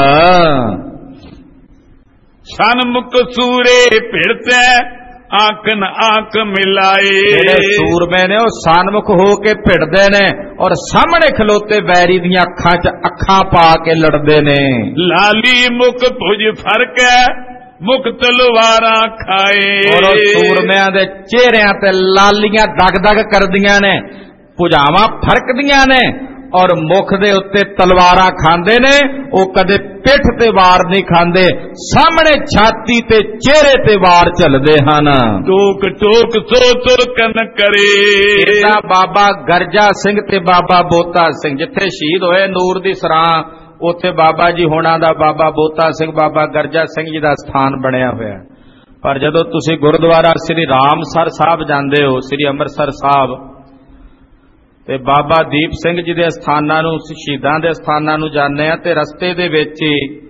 ਸਨਮੁਖ ਸੂਰੇ ਭਿੜਤੈ ਆਂਖਨ ਆਂਖ ਮਿਲਾਏ। ਜਿਹੜੇ ਸੂਰਮੇ ਨੇ ਉਹ ਸਨਮੁਖ ਹੋ ਕੇ ਭਿੜਦੇ ਨੇ ਔਰ ਸਾਹਮਣੇ ਖਲੋਤੇ ਵੈਰੀ ਦੀਆਂ ਅੱਖਾਂ 'ਚ ਅੱਖਾਂ ਪਾ ਕੇ ਲੜਦੇ ਨੇ। ਲਾਲੀ ਮੁਖ ਭੁਜ ਫਰਕ ਹੈ ਮੁਖ ਤਲਵਾਰਾਂ ਖਾਏ। ਔਰ ਸੂਰਮਿਆਂ ਦੇ ਚਿਹਰਿਆਂ ਤੇ ਲਾਲੀਆਂ ਦਗ-ਦਗ ਕਰਦੀਆਂ ਨੇ, ਭੁਜਾਵਾਂ ਫਰਕਦੀਆਂ ਨੇ ਔਰ ਮੁਖ ਦੇ ਉੱਤੇ ਤਲਵਾਰਾਂ ਖਾਂਦੇ ਨੇ। ਉਹ ਕਦੇ ਪਿੱਠ ਤੇ ਵਾਰ ਨਹੀਂ ਖਾਂਦੇ, ਸਾਹਮਣੇ ਛਾਤੀ ਤੇ ਚਿਹਰੇ ਤੇ ਵਾਰ ਚੱਲਦੇ ਹਨ। ਟੋਕ ਟੋਕ ਸੋ ਤੁਰਕਨ ਕਰੇ। ਇਹਦਾ ਬਾਬਾ ਗਰਜਾ ਸਿੰਘ ਤੇ ਬਾਬਾ ਬੋਤਾ ਸਿੰਘ ਜਿੱਥੇ ਸ਼ਹੀਦ ਹੋਏ ਨੂਰ ਦੀ ਸਰਾਂ, ਉੱਥੇ ਬਾਬਾ ਜੀ ਹੋਣਾ ਦਾ ਬਾਬਾ ਬੋਤਾ ਸਿੰਘ ਬਾਬਾ ਗਰਜਾ ਸਿੰਘ ਜੀ ਦਾ ਸਥਾਨ ਬਣਿਆ ਹੋਇਆ। ਪਰ ਜਦੋਂ ਤੁਸੀਂ ਗੁਰਦੁਆਰਾ ਸ੍ਰੀ ਰਾਮਸਰ ਸਾਹਿਬ ਜਾਂਦੇ ਹੋ, ਸ੍ਰੀ ਅੰਮ੍ਰਿਤਸਰ ਸਾਹਿਬ, ਤੇ ਬਾਬਾ ਦੀਪ ਸਿੰਘ ਜੀ ਦੇ ਸਥਾਨਾਂ ਨੂੰ, ਸ਼ਹੀਦਾਂ ਦੇ ਸਥਾਨਾਂ ਨੂੰ ਜਾਂਦੇ ਆ, ਤੇ ਰਸਤੇ ਦੇ ਵਿੱਚ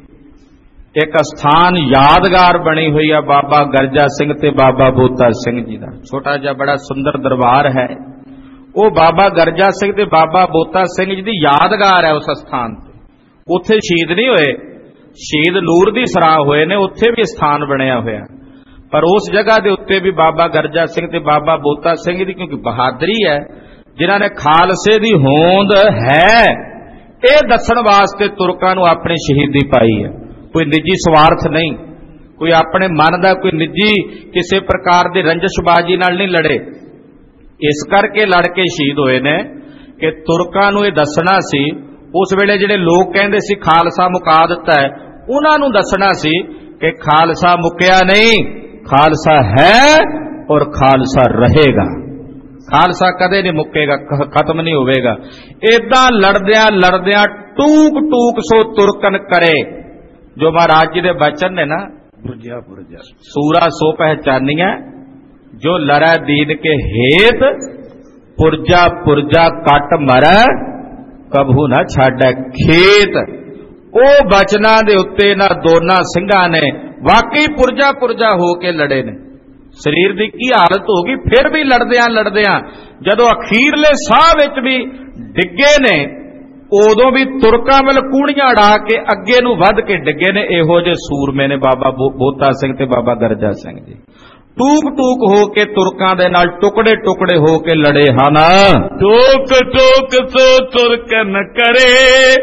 ਇੱਕ ਸਥਾਨ ਯਾਦਗਾਰ ਬਣੀ ਹੋਈ ਆ ਬਾਬਾ ਗਰਜਾ ਸਿੰਘ ਤੇ ਬਾਬਾ ਬੋਤਾ ਸਿੰਘ ਜੀ ਦਾ। ਛੋਟਾ ਜਿਹਾ ਬੜਾ ਸੁੰਦਰ ਦਰਬਾਰ ਹੈ। ਉਹ ਬਾਬਾ ਗਰਜਾ ਸਿੰਘ ਤੇ ਬਾਬਾ ਬੋਤਾ ਸਿੰਘ ਜੀ ਦੀ ਯਾਦਗਾਰ ਹੈ ਉਸ ਸਥਾਨ ਤੇ। ਉੱਥੇ ਸ਼ਹੀਦ ਨਹੀਂ ਹੋਏ, ਸ਼ਹੀਦ ਨੂਰ ਦੀ ਸਰਾਂ ਹੋਏ ਨੇ, ਉੱਥੇ ਵੀ ਸਥਾਨ ਬਣਿਆ ਹੋਇਆ। ਪਰ ਉਸ ਜਗ੍ਹਾ ਦੇ ਉੱਤੇ ਵੀ ਬਾਬਾ ਗਰਜਾ ਸਿੰਘ ਤੇ ਬਾਬਾ ਬੋਤਾ ਸਿੰਘ ਦੀ ਕਿਉਂਕਿ ਬਹਾਦਰੀ ਹੈ, ਜਿਨ੍ਹਾਂ ਨੇ ਖਾਲਸੇ ਦੀ ਹੋਂਦ ਹੈ, ਇਹ ਦੱਸਣ ਵਾਸਤੇ ਤੁਰਕਾਂ ਨੂੰ ਆਪਣੀ ਸ਼ਹੀਦੀ ਪਾਈ ਹੈ। ਕੋਈ ਨਿੱਜੀ ਸਵਾਰਥ ਨਹੀਂ, ਕੋਈ ਆਪਣੇ ਮਨ ਦਾ ਕੋਈ ਨਿੱਜੀ ਕਿਸੇ ਪ੍ਰਕਾਰ ਦੀ ਰੰਜਿਸ਼ਬਾਜ਼ੀ ਨਾਲ ਨਹੀਂ ਲੜੇ। ਇਸ ਕਰਕੇ ਲੜ ਕੇ ਸ਼ਹੀਦ ਹੋਏ ਨੇ ਕਿ ਤੁਰਕਾਂ ਨੂੰ ਇਹ ਦੱਸਣਾ ਸੀ, ਉਸ ਵੇਲੇ ਜਿਹੜੇ ਲੋਕ ਕਹਿੰਦੇ ਸੀ ਖਾਲਸਾ ਮੁਕਾ ਦਿੱਤਾ ਹੈ, ਉਹਨਾਂ ਨੂੰ ਦੱਸਣਾ ਸੀ ਕਿ ਖਾਲਸਾ ਮੁੱਕਿਆ ਨਹੀਂ, ਖਾਲਸਾ ਹੈ ਔਰ ਖਾਲਸਾ ਰਹੇਗਾ। ਖਾਲਸਾ ਕਦੇ ਨਹੀਂ ਮੁੱਕੇਗਾ, ਖਤਮ ਨਹੀਂ ਹੋਵੇਗਾ। ਏਦਾਂ ਲੜਦਿਆਂ ਲੜਦਿਆਂ ਟੂਕ ਟੂਕ ਸੋ ਤੁਰਕਨ ਕਰੇ, ਜੋ ਮਹਾਰਾਜ ਜੀ ਦੇ ਬਚਨ ਨੇ ਨਾ, ਪੁਰਜਾ ਪੁਰਜਾ ਸੂਰਾ ਸੋ ਪਹਿਚਾਨੀਆਂ ਜੋ ਲੜੈ ਦੀਨ ਕੇ ਹੇਤ, ਪੁਰਜਾ ਪੁਰਜਾ ਕੱਟ ਮਰੈ ਕਬਹੂ ਨਾ ਛਾੜੈ ਖੇਤ। ਉਹ ਬਚਨਾਂ ਦੇ ਉੱਤੇ ਇਹਨਾਂ ਦੋਨਾਂ ਸਿੰਘਾਂ ਨੇ ਵਾਕਈ ਪੁਰਜਾ ਪੁਰਜਾ ਹੋ ਕੇ ਲੜੇ ਨੇ। ਸਰੀਰ ਦੀ ਕੀ ਹਾਲਤ ਹੋ ਗਈ, ਫਿਰ ਵੀ ਲੜਦਿਆਂ ਲੜਦਿਆਂ ਜਦੋਂ ਅਖੀਰਲੇ ਸਾਹ ਵਿੱਚ ਵੀ ਡਿੱਗੇ ਨੇ, ਉਦੋਂ ਵੀ ਤੁਰਕਾਂ ਵੱਲ ਕੂਣੀਆਂ ਅੜਾ ਕੇ ਅੱਗੇ ਨੂੰ ਵੱਧ ਕੇ ਡਿੱਗੇ ਨੇ। ਇਹੋ ਜਿਹੇ ਸੂਰਮੇ ਨੇ ਬਾਬਾ ਬੋਤਾ ਸਿੰਘ ਤੇ ਬਾਬਾ ਗਰਜਾ ਸਿੰਘ ਜੀ। ਟੂਕ ਟੂਕ ਹੋ ਕੇ ਤੁਰਕਾਂ ਦੇ ਨਾਲ ਟੁਕੜੇ ਟੁਕੜੇ ਹੋ ਕੇ ਲੜੇ ਹਨ। ਟੋਕ ਟੋਕ ਸੋ ਤੁਰਕਨ ਕਰੇ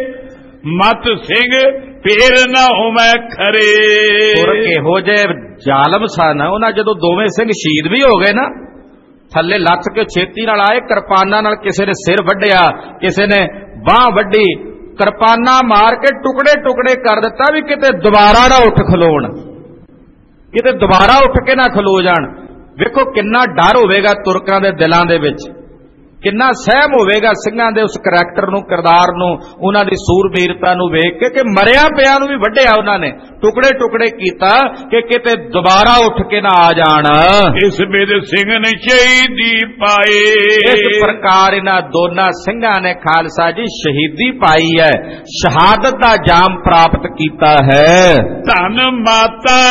ਮਤ ਸਿੰਘ ਫੇਰ ਨਾ ਹੋਵੇਂ ਖਰੇ। ਤੁਰਕ ਇਹੋ ਜਿਹੇ ਜ਼ਾਲਮ ਸਨ, ਉਹਨਾਂ ਜਦੋਂ ਦੋਵੇਂ ਸਿੰਘ ਸ਼ਹੀਦ ਵੀ ਹੋ ਗਏ ਨਾ, ਥੱਲੇ ਲੱਥ ਕੇ ਛੇਤੀ ਨਾਲ ਆਏ, ਕਿਰਪਾਨਾਂ ਨਾਲ ਕਿਸੇ ਨੇ ਸਿਰ ਵੱਢਿਆ, ਕਿਸੇ ਨੇ ਬਾਹ ਵੱਢੀ, ਕਿਰਪਾਨਾਂ ਮਾਰ ਕੇ ਟੁਕੜੇ ਟੁਕੜੇ ਕਰ ਦਿੱਤਾ ਵੀ ਕਿਤੇ ਦੁਬਾਰਾ ਨਾ ਉੱਠ ਖਲੋਣ, ਕਿਤੇ ਦੁਬਾਰਾ ਉੱਠ ਕੇ ਨਾ ਖਲੋ ਜਾਣ। ਵੇਖੋ ਕਿੰਨਾ ਡਰ ਹੋਵੇਗਾ ਤੁਰਕਾਂ ਦੇ ਦਿਲਾਂ ਦੇ ਵਿੱਚ, ਕਿੰਨਾ ਸਹਿਮ ਹੋਵੇਗਾ ਸਿੰਘਾਂ ਦੇ ਉਸ ਕਰੈਕਟਰ ਨੂੰ, ਕਿਰਦਾਰ ਨੂੰ, ਉਹਨਾਂ ਦੀ ਸੂਰਬੀਰਤਾ ਨੂੰ ਵੇਖ ਕੇ ਕਿ ਮਰਿਆ ਪਿਆ ਨੂੰ ਵੀ ਵੱਢਿਆ ਉਹਨਾਂ ਨੇ, ਟੁਕੜੇ ਟੁਕੜੇ ਕੀਤਾ ਕਿ ਕਿਤੇ ਦੁਬਾਰਾ ਉੱਠ ਕੇ ਨਾ ਆ ਜਾਣ। ਇਸ ਮੇਰੇ ਸਿੰਘ ਨੇ ਸ਼ਹੀਦੀ ਪਾਏ। ਇਸ ਪ੍ਰਕਾਰ ਇਹਨਾਂ ਦੋਨਾਂ ਸਿੰਘਾਂ ਨੇ ਖਾਲਸਾ ਜੀ ਸ਼ਹੀਦੀ ਪਾਈ ਹੈ, ਸ਼ਹਾਦਤ ਦਾ ਜਾਮ ਪ੍ਰਾਪਤ ਕੀਤਾ ਹੈ। ਧਨ ਮਾਤਾ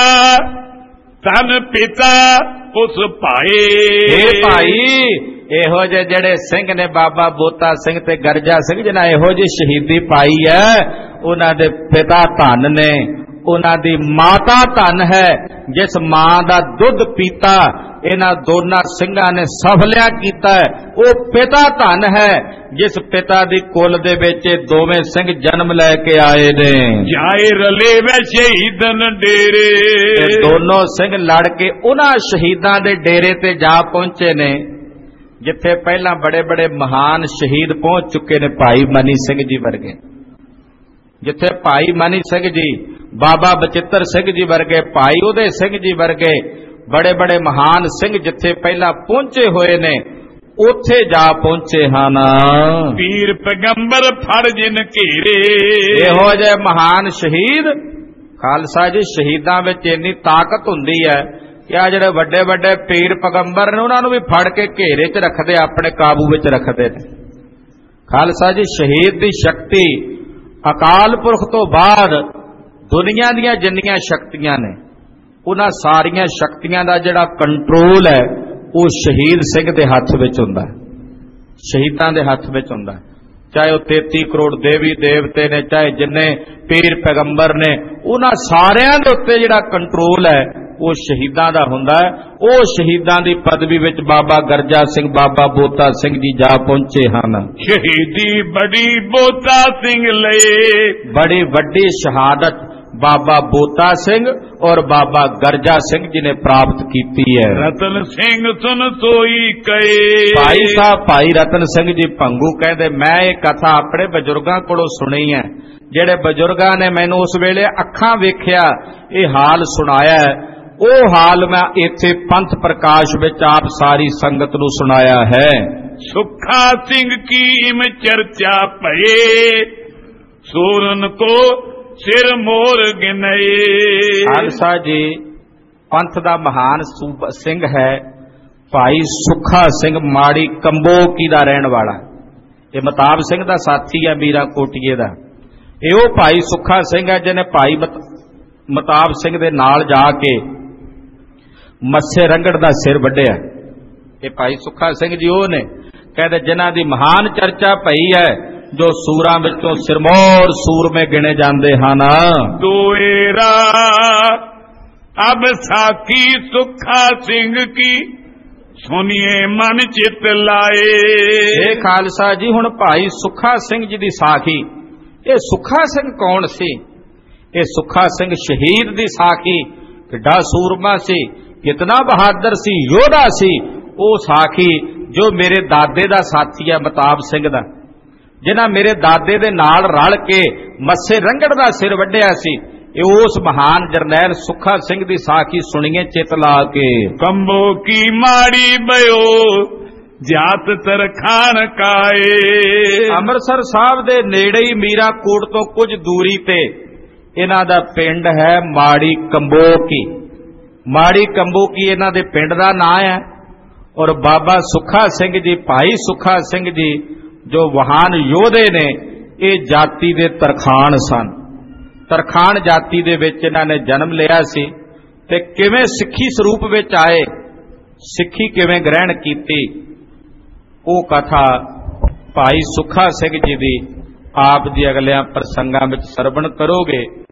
ਧਨ ਪਿਤਾ ਉਸ ਭਾਏ। ਇਹ ਭਾਈ ਇਹੋ ਜਿਹੇ ਜਿਹੜੇ ਸਿੰਘ ਨੇ ਬਾਬਾ ਬੋਤਾ ਸਿੰਘ ਤੇ ਗਰਜਾ ਸਿੰਘ, ਜਿਨ੍ਹਾਂ ਇਹੋ ਜਿਹੀ ਸ਼ਹੀਦੀ ਪਾਈ ਹੈ, ਉਹਨਾਂ ਦੇ ਪਿਤਾ ਧਨ ਨੇ, ਉਹਨਾਂ ਦੀ ਮਾਤਾ ਧਨ ਹੈ, ਜਿਸ ਮਾਂ ਦਾ ਦੁੱਧ ਪੀਤਾ ਇਹਨਾਂ ਦੋਨਾਂ ਸਿੰਘਾਂ ਨੇ ਸਫਲਿਆ ਕੀਤਾ ਹੈ। ਉਹ ਪਿਤਾ ਧਨ ਹੈ ਜਿਸ ਪਿਤਾ ਦੀ ਕੁੱਲ ਦੇ ਵਿੱਚ ਦੋਵੇਂ ਸਿੰਘ ਜਨਮ ਲੈ ਕੇ ਆਏ ਨੇ। ਜਾਏ ਰਲੇ ਵੇ ਸ਼ਹੀਦਨ ਡੇਰੇ। ਦੋਨੋਂ ਸਿੰਘ ਲੜ ਕੇ ਉਹਨਾਂ ਸ਼ਹੀਦਾਂ ਦੇ ਡੇਰੇ ਤੇ ਜਾ ਪਹੁੰਚੇ ਨੇ ਜਿੱਥੇ ਪਹਿਲਾਂ ਬੜੇ ਬੜੇ ਮਹਾਨ ਸ਼ਹੀਦ ਪਹੁੰਚ ਚੁੱਕੇ ਨੇ, ਭਾਈ ਮਨੀ ਸਿੰਘ ਜੀ ਵਰਗੇ, ਜਿੱਥੇ ਭਾਈ ਮਨੀ ਸਿੰਘ ਜੀ, ਬਾਬਾ ਬਚਿੱਤਰ ਸਿੰਘ ਜੀ ਵਰਗੇ, ਭਾਈ ਉਦੈ ਸਿੰਘ ਜੀ ਵਰਗੇ ਬੜੇ ਬੜੇ ਮਹਾਨ ਸਿੰਘ ਜਿੱਥੇ ਪਹਿਲਾਂ ਪਹੁੰਚੇ ਹੋਏ ਨੇ, ਉੱਥੇ ਜਾ ਪਹੁੰਚੇ ਹਨ ਪੀਰ ਪੈਗੰਬਰ ਫੜ ਜਿਨ ਘੇਰੇ। ਇਹੋ ਜਿਹੇ ਮਹਾਨ ਸ਼ਹੀਦ, ਖਾਲਸਾ ਜੀ, ਸ਼ਹੀਦਾਂ ਵਿੱਚ ਇੰਨੀ ਤਾਕਤ ਹੁੰਦੀ ਹੈ ਕਿ ਆ ਜਿਹੜੇ ਵੱਡੇ ਵੱਡੇ ਪੀਰ ਪੈਗੰਬਰ ਨੇ ਉਹਨਾਂ ਨੂੰ ਵੀ ਫੜ ਕੇ ਘੇਰੇ 'ਚ ਰੱਖਦੇ, ਆਪਣੇ ਕਾਬੂ ਵਿੱਚ ਰੱਖਦੇ ਨੇ। ਖਾਲਸਾ ਜੀ, ਸ਼ਹੀਦ ਦੀ ਸ਼ਕਤੀ ਅਕਾਲ ਪੁਰਖ ਤੋਂ ਬਾਅਦ ਦੁਨੀਆ ਦੀਆਂ ਜਿੰਨੀਆਂ ਸ਼ਕਤੀਆਂ ਨੇ, ਉਹਨਾਂ ਸਾਰੀਆਂ ਸ਼ਕਤੀਆਂ ਦਾ ਜਿਹੜਾ ਕੰਟਰੋਲ ਹੈ ਉਹ ਸ਼ਹੀਦ ਸਿੰਘ ਦੇ ਹੱਥ ਵਿੱਚ ਹੁੰਦਾ ਹੈ, ਸ਼ਹੀਦਾਂ ਦੇ ਹੱਥ ਵਿੱਚ ਹੁੰਦਾ ਹੈ। ਚਾਹੇ ਉਹ 33 ਕਰੋੜ ਦੇਵੀ ਦੇਵਤੇ ਨੇ, ਚਾਹੇ ਜਿੰਨੇ ਪੀਰ ਪੈਗੰਬਰ ਨੇ, ਉਹਨਾਂ ਸਾਰਿਆਂ ਦੇ ਉੱਤੇ ਜਿਹੜਾ ਕੰਟਰੋਲ ਹੈ ਉਹ ਸ਼ਹੀਦਾਂ ਦਾ ਹੁੰਦਾ ਹੈ। ਉਹ ਸ਼ਹੀਦਾਂ ਦੀ ਪਦਵੀ ਵਿੱਚ ਬਾਬਾ ਗਰਜਾ ਸਿੰਘ, ਬਾਬਾ ਬੋਤਾ ਸਿੰਘ ਜੀ ਜਾ ਪਹੁੰਚੇ ਹਨ। ਸ਼ਹੀਦੀ ਬੜੀ ਬੋਤਾ ਸਿੰਘ ਲਈ, ਬੜੀ ਵੱਡੀ ਸ਼ਹਾਦਤ ਬਾਬਾ ਬੋਤਾ ਸਿੰਘ ਔਰ ਬਾਬਾ ਗਰਜਾ ਸਿੰਘ ਜੀ ਨੇ ਪ੍ਰਾਪਤ ਕੀਤੀ ਹੈ। ਰਤਨ ਸਿੰਘ ਸੁਨ ਸੋਈ ਕਏ। ਭਾਈ ਸਾਹਿਬ ਭਾਈ ਰਤਨ ਸਿੰਘ ਜੀ ਭੰਗੂ ਕਹਿੰਦੇ, ਮੈਂ ਇਹ ਕਥਾ ਆਪਣੇ ਬਜ਼ੁਰਗਾਂ ਕੋਲੋਂ ਸੁਣੀ ਹੈ, ਜਿਹੜੇ ਬਜ਼ੁਰਗਾਂ ਨੇ ਮੈਨੂੰ ਉਸ ਵੇਲੇ ਅੱਖਾਂ ਵੇਖਿਆ ਇਹ ਹਾਲ ਸੁਣਾਇਆ, ਉਹ ਹਾਲ ਮੈਂ ਇੱਥੇ ਪੰਥ ਪ੍ਰਕਾਸ਼ ਵਿੱਚ ਆਪ ਸਾਰੀ ਸੰਗਤ ਨੂੰ ਸੁਣਾਇਆ ਹੈ। ਸੁੱਖਾ ਸਿੰਘ ਕੀ ਇਮ ਚਰਚਾ ਭਏ, ਸੂਰਨ ਕੋ ਸਿਰ ਮੋਰ ਗਿਨਏ। ਖਾਲਸਾ ਜੀ, ਪੰਥ ਦਾ ਮਹਾਨ ਸਿੰਘ ਹੈ ਭਾਈ ਸੁੱਖਾ ਸਿੰਘ, ਮਾੜੀ ਕੰਬੋਕੀ ਦਾ ਰਹਿਣ ਵਾਲਾ। ਇਹ ਮਤਾਬ ਸਿੰਘ ਦਾ ਸਾਥੀ ਹੈ, ਮੀਰਾ ਕੋਟੀਏ ਦਾ। ਇਹ ਉਹ ਭਾਈ ਸੁੱਖਾ ਸਿੰਘ ਹੈ ਜਿਹਨੇ ਭਾਈ ਮਤਾਬ ਸਿੰਘ ਦੇ ਨਾਲ ਜਾ ਕੇ ਮੱਸੇ ਰੰਗੜ ਦਾ ਸਿਰ ਵੱਢਿਆ। ਇਹ ਭਾਈ ਸੁੱਖਾ ਸਿੰਘ ਜੀ ਉਹ ਨੇ, ਕਹਿੰਦੇ, ਜਿਨ੍ਹਾਂ ਦੀ ਮਹਾਨ ਚਰਚਾ ਪਈ ਹੈ, ਜੋ ਸੂਰਾਂ ਵਿੱਚੋਂ ਸਿਰਮੌਰ ਸੂਰਮੇ ਗਿਣੇ ਜਾਂਦੇ ਹਨ। ਦੋਏਰਾ ਅਬ ਸਾਖੀ ਸੁੱਖਾ ਸਿੰਘ ਕੀ, ਸੁਨੀਏ ਮਨ ਚਿਤ ਲਾਏ। ਇਹ ਖਾਲਸਾ ਜੀ, ਹੁਣ ਭਾਈ ਸੁੱਖਾ ਸਿੰਘ ਜੀ ਦੀ ਸਾਖੀ, ਇਹ ਸੁੱਖਾ ਸਿੰਘ ਕੌਣ ਸੀ? ਇਹ ਸੁੱਖਾ ਸਿੰਘ ਸ਼ਹੀਦ ਦੀ ਸਾਖੀ, ਕਿੱਡਾ ਸੂਰਮਾ ਸੀ, ਕਿਤਨਾ ਬਹਾਦਰ ਸੀ, ਯੋਧਾ ਸੀ। ਉਹ ਸਾਖੀ ਜੋ ਮੇਰੇ ਦਾਦੇ ਦਾ ਸਾਥੀ ਹੈ ਮਤਾਬ ਸਿੰਘ ਦਾ, ਜਿਨ੍ਹਾਂ ਮੇਰੇ ਦਾਦੇ ਦੇ ਨਾਲ ਰਲ ਕੇ ਮੱਸੇ ਰੰਗੜ ਦਾ ਸਿਰ ਵੱਢਿਆ ਸੀ, ਇਹ ਉਸ ਮਹਾਨ ਜਰਨੈਲ ਸੁੱਖਾ ਸਿੰਘ ਦੀ ਸਾਖੀ ਸੁਣੀਏ ਚਿਤ ਲਾ ਕੇ। ਕੰਬੋ ਕੀ ਮਾੜੀ ਬਇਓ ਜਾਤ ਤਰਖਾਨ ਕਾਏ। ਅੰਮ੍ਰਿਤਸਰ ਸਾਹਿਬ ਦੇ ਨੇੜੇ ਹੀ ਮੀਰਾ ਕੋਟ ਤੋਂ ਕੁਝ ਦੂਰੀ ਤੇ ਇਹਨਾਂ ਦਾ ਪਿੰਡ ਹੈ ਮਾੜੀ ਕੰਬੋਕੀ। ਮਾੜੀ ਕੰਬੋਕੀ ਇਹਨਾਂ ਦੇ ਪਿੰਡ ਦਾ ਨਾਂ ਹੈ। ਔਰ ਬਾਬਾ ਸੁੱਖਾ ਸਿੰਘ ਜੀ, ਭਾਈ ਸੁੱਖਾ ਸਿੰਘ ਜੀ ਜੋ ਮਹਾਨ ਯੋਧੇ ਨੇ, ਇਹ ਜਾਤੀ ਦੇ ਤਰਖਾਣ ਸਨ। ਤਰਖਾਣ ਜਾਤੀ ਦੇ ਵਿੱਚ ਇਹਨਾਂ ਨੇ ਜਨਮ ਲਿਆ ਸੀ ਤੇ ਕਿਵੇਂ ਸਿੱਖੀ ਸਰੂਪ ਵਿੱਚ ਆਏ, ਸਿੱਖੀ ਕਿਵੇਂ ਗ੍ਰਹਿਣ ਕੀਤੀ, ਉਹ ਕਥਾ ਭਾਈ ਸੁੱਖਾ ਸਿੰਘ ਜੀ ਦੀ ਆਪ ਜੀ ਅਗਲਿਆਂ ਪ੍ਰਸੰਗਾਂ ਵਿੱਚ ਸਰਵਣ ਕਰੋਗੇ।